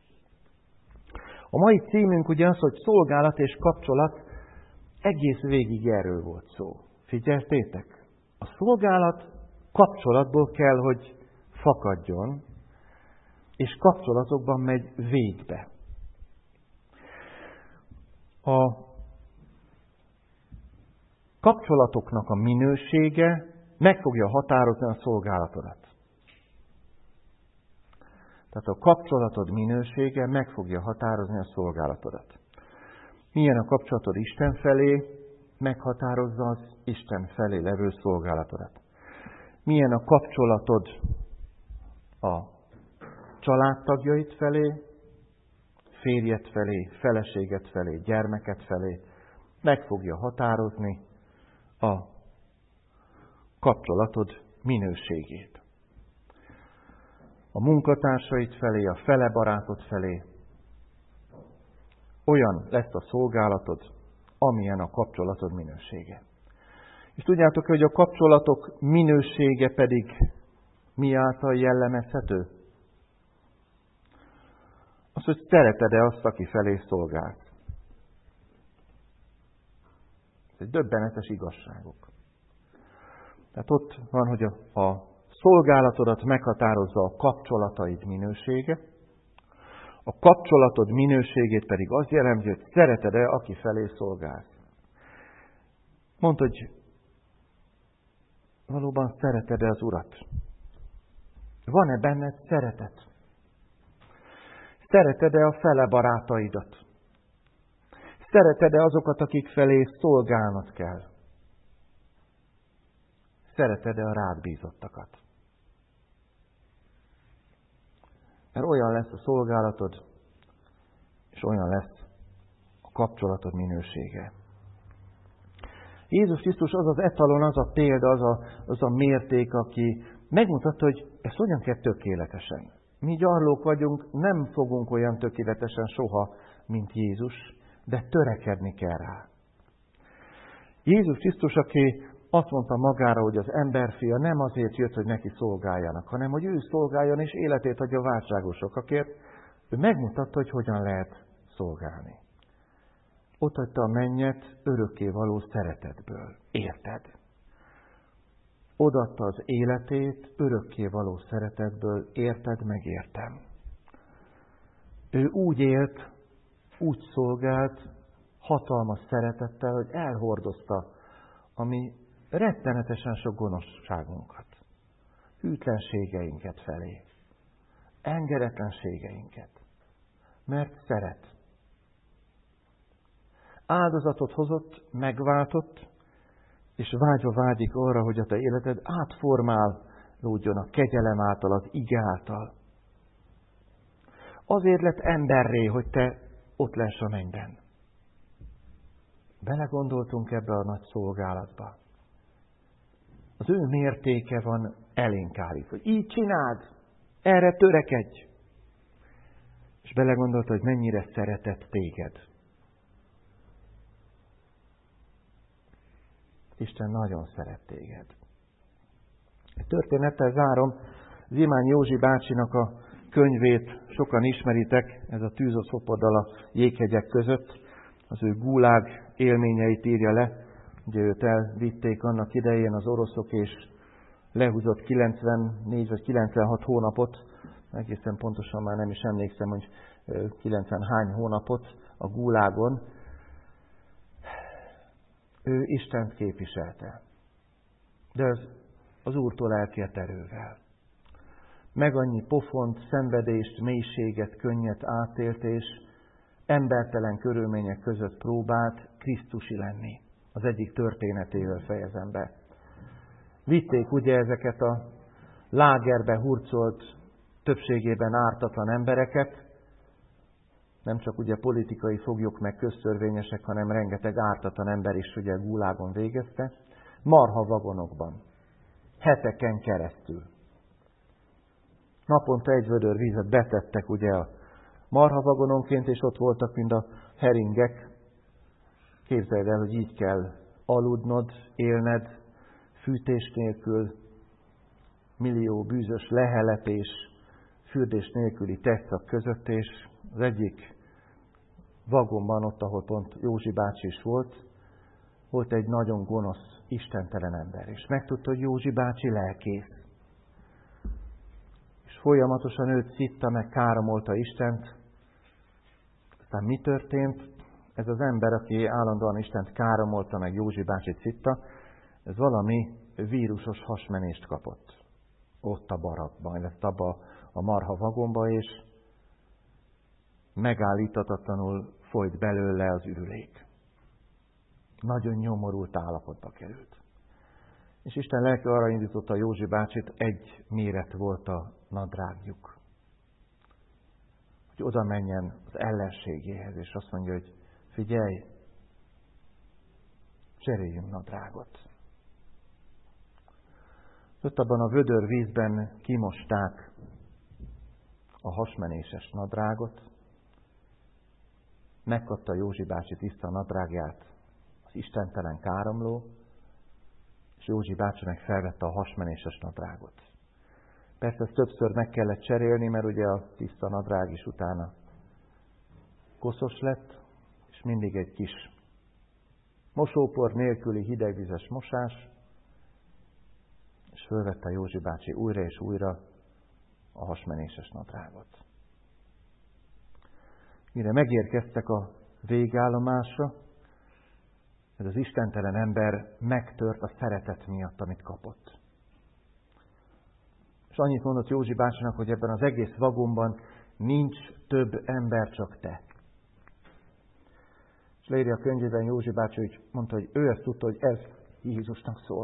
Speaker 1: A mai címünk ugye az, hogy szolgálat és kapcsolat, egész végig erről volt szó. Figyeltétek? A szolgálat kapcsolatból kell, hogy fakadjon, és kapcsolatokban megy végbe. A kapcsolatoknak a minősége meg fogja határozni a szolgálatodat. Tehát a kapcsolatod minősége meg fogja határozni a szolgálatodat. Milyen a kapcsolatod Isten felé, meghatározza az Isten felé levő szolgálatodat. Milyen a kapcsolatod a családtagjaid felé, férjed felé, feleséged felé, gyermeked felé, meg fogja határozni a kapcsolatod minőségét. A munkatársaid felé, a fele barátod felé olyan lesz a szolgálatod, amilyen a kapcsolatod minősége. És tudjátok, hogy a kapcsolatok minősége pedig mi által jellemezhető? Az, hogy szereted-e azt, aki felé szolgálsz. Ez egy döbbenetes igazságok. Tehát ott van, hogy a, a szolgálatodat meghatározza a kapcsolataid minősége, a kapcsolatod minőségét pedig az jelenti, hogy szereted-e, aki felé szolgálsz. Mondd, hogy valóban szereted-e az Urat? Van-e benned szeretet? Szereted-e a fele barátaidat? Szereted-e azokat, akik felé szolgálnod kell? Szereted-e a rád bízottakat? Mert olyan lesz a szolgálatod, és olyan lesz a kapcsolatod minősége. Jézus Krisztus az az etalon, az a példa, az a, az a mérték, aki megmutatta, hogy ezt hogyan kell tökéletesen. Mi gyarlók vagyunk, nem fogunk olyan tökéletesen soha, mint Jézus, de törekedni kell rá. Jézus Krisztus, aki azt mondta magára, hogy az emberfia nem azért jött, hogy neki szolgáljanak, hanem hogy ő szolgáljon és életét adja a váltságosokakért. Ő megmutatta, hogy hogyan lehet szolgálni. Ott hagyta a mennyet örökké való szeretetből. Érted? Odaadta az életét örökké való szeretetből. Érted, megértem. Ő úgy élt, úgy szolgált, hatalmas szeretettel, hogy elhordozta a mi rettenetesen sok gonoszságunkat, hűtlenségeinket felé, engedetlenségeinket, mert szeret. Áldozatot hozott, megváltott, és vágyva vágyik arra, hogy a te életed átformálódjon a kegyelem által, az ige által. Azért lett emberré, hogy te ott less a mennyben. Belegondoltunk ebbe a nagy szolgálatba. Az ő mértéke van elénk állítva. Így csináld, erre törekedj. És belegondolt, hogy mennyire szeretett téged. Isten nagyon szeret téged. Egy történettel zárom. Zimán Józsi bácsinak a könyvét sokan ismeritek, ez a Tűzoszlopodal a jéghegyek között. Az ő gulág élményeit írja le. Ugye őt elvitték annak idején az oroszok, és lehúzott kilencvennégy vagy kilencvenhat hónapot, egészen pontosan már nem is emlékszem, hogy kilencven hány hónapot a gulágon. Ő Istent képviselte, de az, az Úrtól elkért erővel. Meg annyi pofont, szenvedést, mélységet, könnyet átélt, és embertelen körülmények között próbált Krisztusi lenni. Az egyik történetével fejezem be. Vitték ugye ezeket a lágerbe hurcolt, többségében ártatlan embereket, nem csak ugye politikai foglyok meg köztörvényesek, hanem rengeteg ártatlan ember is ugye gulágon végezte, marha vagonokban, heteken keresztül. Naponta egy vödör vízet betettek ugye a marha vagononként, és ott voltak mind a heringek. Képzeld el, hogy így kell aludnod, élned, fűtés nélkül, millió bűzös lehelet és fürdés nélküli tesztszak között, és az egyik vagonban, ott, ahol pont Józsi bácsi is volt, volt egy nagyon gonosz, istentelen ember, és megtudta, hogy Józsi bácsi lelkész. És folyamatosan őt szitta, meg káromolta Istent. Aztán mi történt? Ez az ember, aki állandóan Istent káromolta, meg Józsi bácsit szitta, ez valami vírusos hasmenést kapott. Ott a barakban, illetve abba a marha vagomba, és megállíthatatlanul folyt belőle az ürülék. Nagyon nyomorult állapotba került. És Isten lelke arra indította Józsi bácsit, egy méret volt a nadrágjuk. Hogy oda menjen az ellenségéhez, és azt mondja, hogy figyelj, cseréljünk nadrágot. Ott abban a vödör vízben kimosták a hasmenéses nadrágot, megkapta Józsi bácsi tiszta nadrágját az istentelen káromló, és Józsi bácsi meg felvette a hasmenéses nadrágot. Persze ezt többször meg kellett cserélni, mert ugye a tiszta nadrág is utána koszos lett, és mindig egy kis mosópor nélküli hidegvizes mosás, és fölvette a Józsi bácsi újra és újra a hasmenéses nadrágot. Mire megérkeztek a végállomásra, ez az istentelen ember megtört a szeretet miatt, amit kapott. És annyit mondott Józsi bácsinak, hogy ebben az egész vagonban nincs több ember, csak te. És leírja a könyvében Józsi bácsi, hogy mondta, hogy ő ezt tudta, hogy ez Jézusnak szól.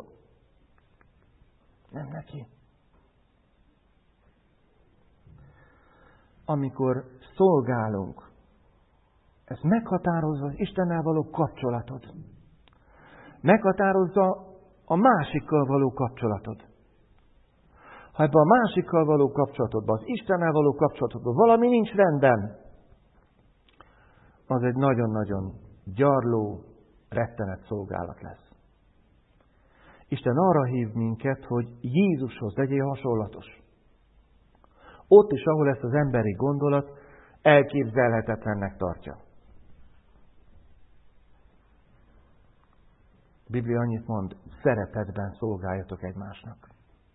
Speaker 1: Nem neki. Amikor szolgálunk, ez meghatározza az Istennel való kapcsolatod. Meghatározza a másikkal való kapcsolatod. Ha ebben a másikkal való kapcsolatodban, az Istennel való kapcsolatodban valami nincs rendben, az egy nagyon-nagyon gyarló, rettenet szolgálat lesz. Isten arra hív minket, hogy Jézushoz legyél hasonlatos. Ott is, ahol ezt az emberi gondolat elképzelhetetlennek tartja. A Biblia annyit mond, szeretetben szolgáljatok egymásnak.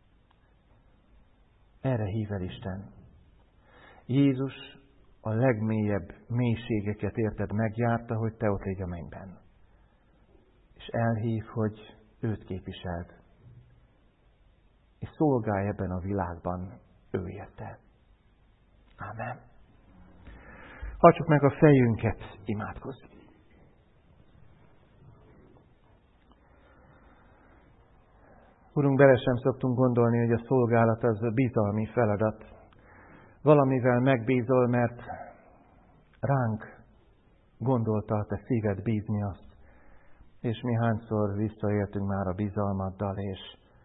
Speaker 1: Erre hív el Isten. Jézus a legmélyebb mélységeket érted megjárta, hogy te ott légy a mennyben. És elhív, hogy őt képviseld. És szolgálj ebben a világban ő érte. Ámen. Hajtsuk meg a fejünket, imádkozz. Urunk, bele sem szoktunk gondolni, hogy a szolgálat az bizalmi feladat. Valamivel megbízol, mert ránk gondolta a te szíved bízni azt. És mi hányszor visszaéltünk már a bizalmaddal, és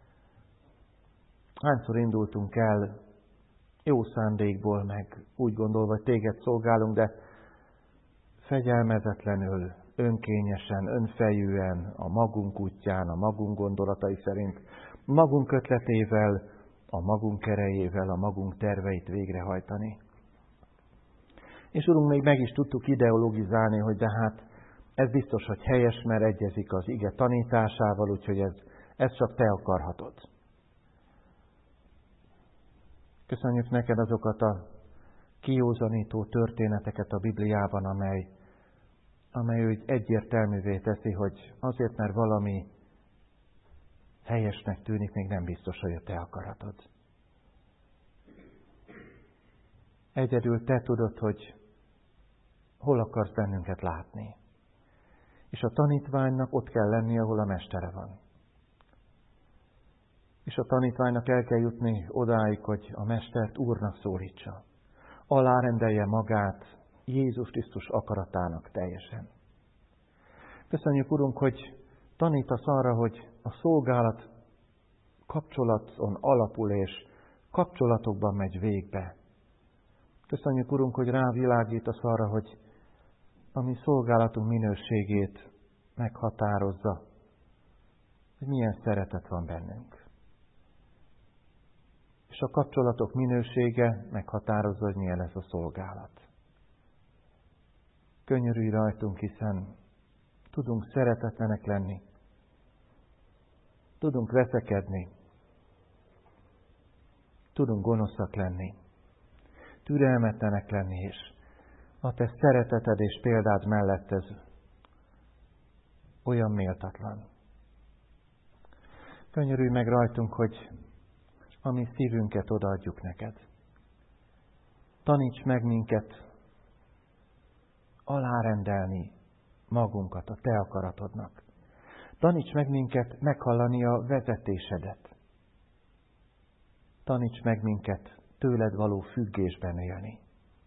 Speaker 1: hányszor indultunk el jó szándékból, meg úgy gondolva, hogy téged szolgálunk, de fegyelmezetlenül önkényesen, önfejűen, a magunk útján, a magunk gondolatai szerint, magunk ötletével, a magunk erejével, a magunk terveit végrehajtani. És Urunk, még meg is tudtuk ideologizálni, hogy de hát ez biztos, hogy helyes, mert egyezik az ige tanításával, úgyhogy ez, ez csak te akarhatod. Köszönjük neked azokat a kiózanító történeteket a Bibliában, amely, amely úgy egyértelművé teszi, hogy azért, mert valami helyesnek tűnik, még nem biztos, hogy a te akaratod. Egyedül te tudod, hogy hol akarsz bennünket látni. És a tanítványnak ott kell lenni, ahol a mestere van. És a tanítványnak el kell jutni odáig, hogy a mestert úrnak szólítsa. Alárendelje magát Jézus Krisztus akaratának teljesen. Köszönjük, Urunk, hogy tanítasz arra, hogy a szolgálat kapcsolaton alapul és kapcsolatokban megy végbe. Köszönjük, Urunk, hogy rávilágítasz arra, hogy a mi szolgálatunk minőségét meghatározza, hogy milyen szeretet van bennünk. És a kapcsolatok minősége meghatározza, hogy milyen lesz a szolgálat. Könyörülj rajtunk, hiszen tudunk szeretetlenek lenni, tudunk veszekedni, tudunk gonoszak lenni, türelmetlenek lenni, és a te szereteted és példád mellett ez olyan méltatlan. Könyörülj meg rajtunk, hogy a mi szívünket odaadjuk neked. Taníts meg minket alárendelni magunkat a te akaratodnak. Taníts meg minket meghallani a vezetésedet. Taníts meg minket tőled való függésben élni.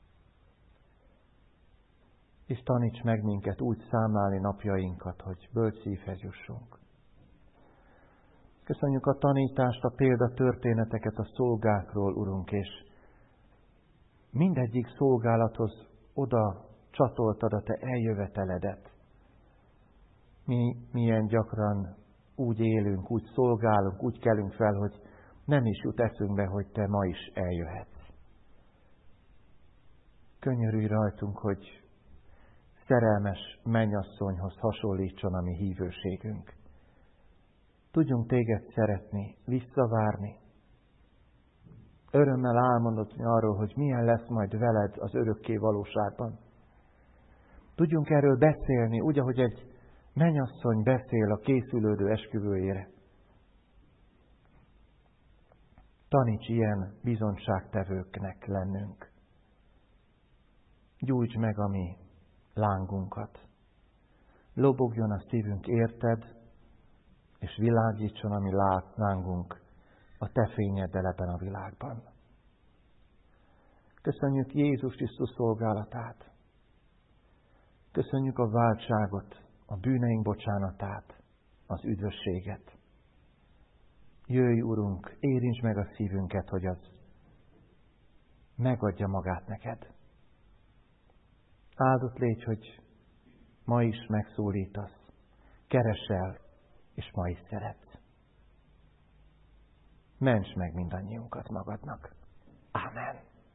Speaker 1: És taníts meg minket úgy számlálni napjainkat, hogy bölcs szívhez jussunk. Köszönjük a tanítást, a példatörténeteket a szolgákról, Urunk, és mindegyik szolgálathoz oda csatoltad a te eljöveteledet. Mi milyen gyakran úgy élünk, úgy szolgálunk, úgy kelünk fel, hogy nem is jut eszünkbe, hogy te ma is eljöhetsz. Könyörülj rajtunk, hogy szerelmes mennyasszonyhoz hasonlítson a mi hívőségünk. Tudjunk téged szeretni, visszavárni. Örömmel álmodni arról, hogy milyen lesz majd veled az örökké valóságban. Tudjunk erről beszélni, úgy, ahogy egy mennyasszony beszél a készülődő esküvőjére. Taníts ilyen bizonyságtevőknek lennünk. Gyújtsd meg a mi lángunkat. Lobogjon a szívünk érted, és világítson a mi lángunk a te fényeddel ebben a világban. Köszönjük Jézus Krisztus szolgálatát. Köszönjük a váltságot, a bűneink bocsánatát, az üdvösséget. Jöjj, Urunk, érintsd meg a szívünket, hogy az megadja magát neked. Áldott légy, hogy ma is megszólítasz, keresel, és ma is szeretsz. Ments meg mindannyiunkat magadnak. Ámen.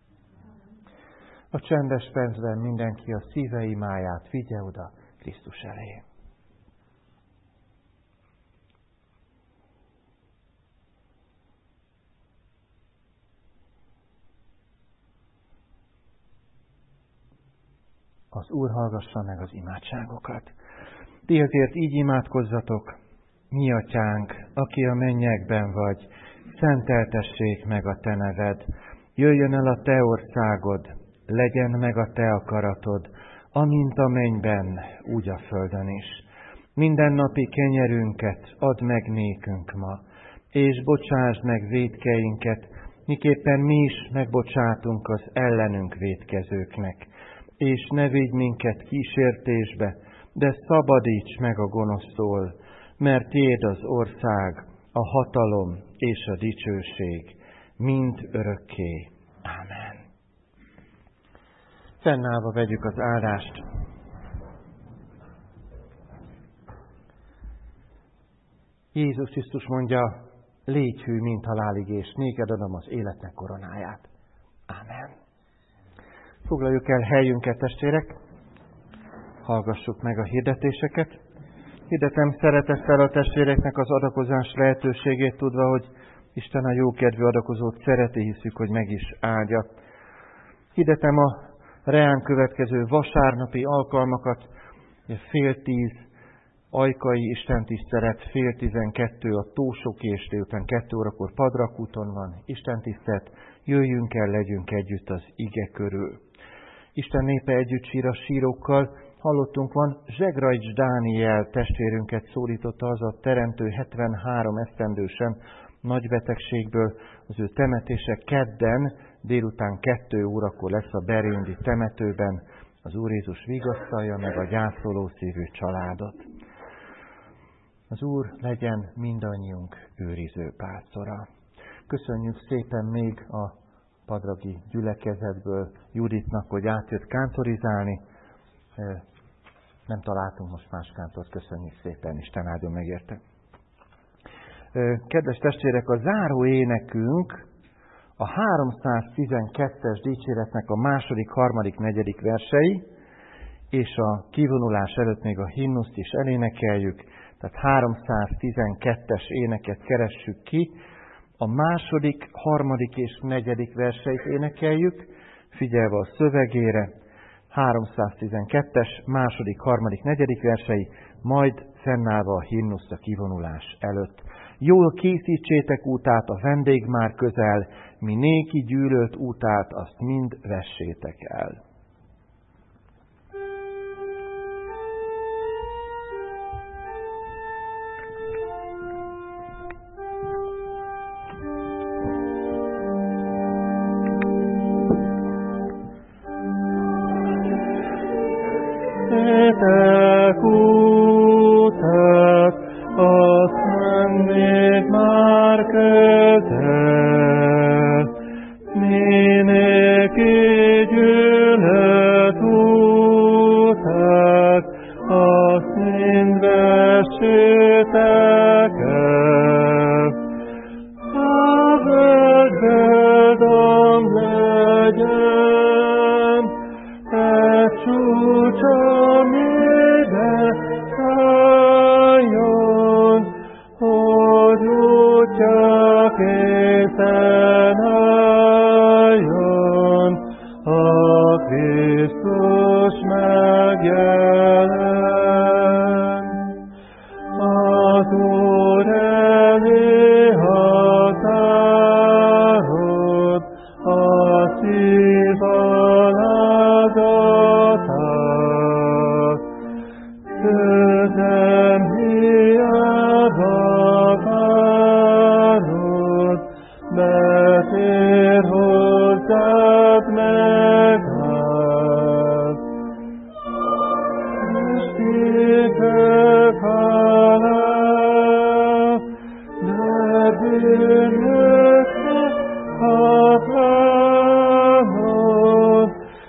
Speaker 1: A csendes percben mindenki a szíve imáját vigye oda Krisztus elé. Az Úr hallgassa meg az imádságokat. Ti azért így imádkozzatok: Mi Atyánk, aki a mennyekben vagy, szenteltessék meg a te neved. Jöjjön el a te országod, legyen meg a te akaratod, amint a mennyben, úgy a földön is. Mindennapi kenyerünket add meg nékünk ma, és bocsásd meg vétkeinket, miképpen mi is megbocsátunk az ellenünk vétkezőknek. És ne vigy minket kísértésbe, de szabadíts meg a gonosztól, mert tiéd az ország, a hatalom és a dicsőség, mind örökké. Ámen. Fennállva vegyük az áldást. Jézus Krisztus mondja, légy hű, mint halálig, és néked adom az életnek koronáját. Ámen. Foglaljuk el helyünket, testvérek, hallgassuk meg a hirdetéseket. Hirdetem szeretettel a testvéreknek az adakozás lehetőségét, tudva, hogy Isten a jókedvű adakozót szereti, hiszük, hogy meg is áldja. Hirdetem a reán következő vasárnapi alkalmakat, fél tíz ajkai istentisztelet, fél tizenkettő a Tósokés, délután kettő órakor Padrakúton van istentisztelet, jöjjünk el, legyünk együtt az ige körül. Isten népe együtt sír a sírókkal. Hallottunk, van Zsegrajcs Dániel testvérünket szólította az a teremtő hetvenhárom esztendősen nagy betegségből. Az ő temetése kedden délután kettő órakor lesz a berényi temetőben. Az Úr Jézus vigasztalja meg a gyászoló szívű családot. Az Úr legyen mindannyiunk őriző pásztora. Köszönjük szépen még a padragi gyülekezetből Juditnak, hogy átjött kántorizálni. Nem találtunk most más kántort, köszönjük szépen, Isten áldjon meg érte. Kedves testvérek, a záró énekünk a háromszáztizenkettes dicséretnek a második, harmadik, negyedik versei, és a kivonulás előtt még a himnuszt is elénekeljük, tehát háromszáztizenkettes éneket keressük ki, a második, harmadik és negyedik verseit énekeljük, figyelve a szövegére, háromszáztizenkettes, második, harmadik, negyedik versei, majd fennállva a himnuszt a kivonulás előtt. Jól készítsétek útát, a vendég már közel, mi néki gyűlölt útát, azt mind vessétek el.
Speaker 2: Vétek utat, azt mennék már közel, minéki gyűlölt utat, azt mind vessétek el. A völgyedom legyen, egy csúcsom ide szálljon, hogy útja készen álljon, a Krisztus megjelen. Az Úr elé határod, a szív alázatát, közem hiába várod, betér hozzád megáll. Estétek alá, de bűnökre hatalmod,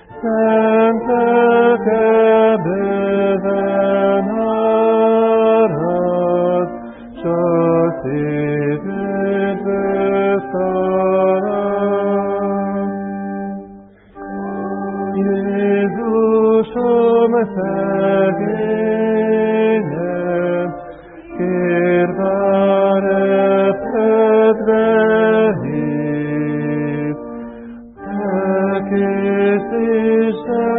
Speaker 2: szentleke bőven árad, csak szíved bősztalad. Jézusom szegényem, kér bár eszedbe hív, te készítse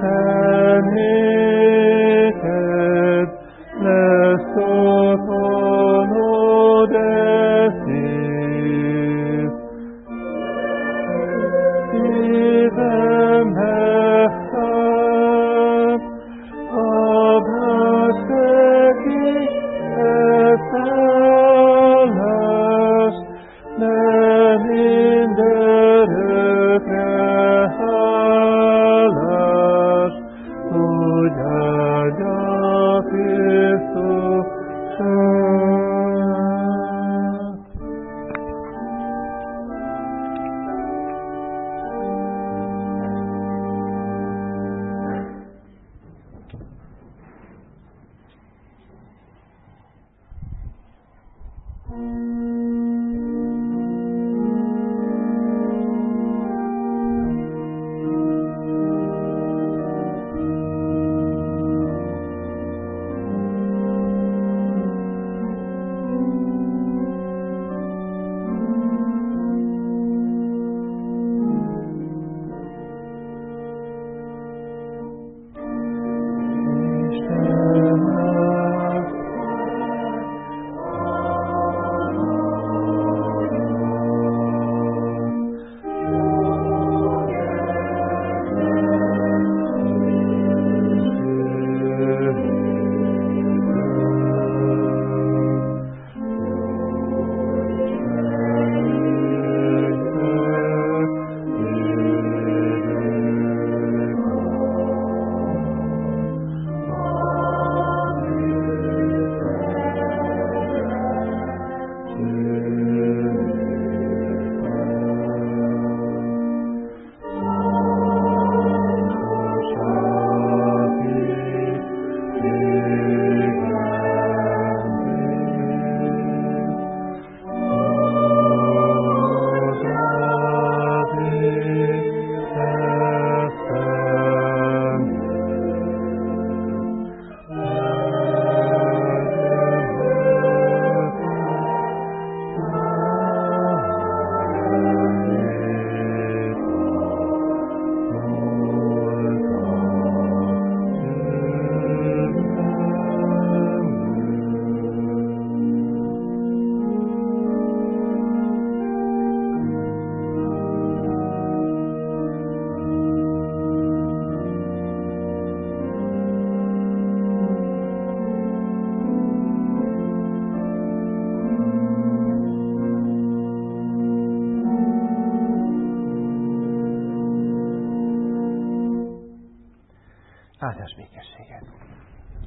Speaker 2: emléked, lesz otthonod e szív. Szívembe száll, ablás neki elszállás, de mindörökre hálás, úgy áldja Krisztusát.
Speaker 1: Áldás békességet!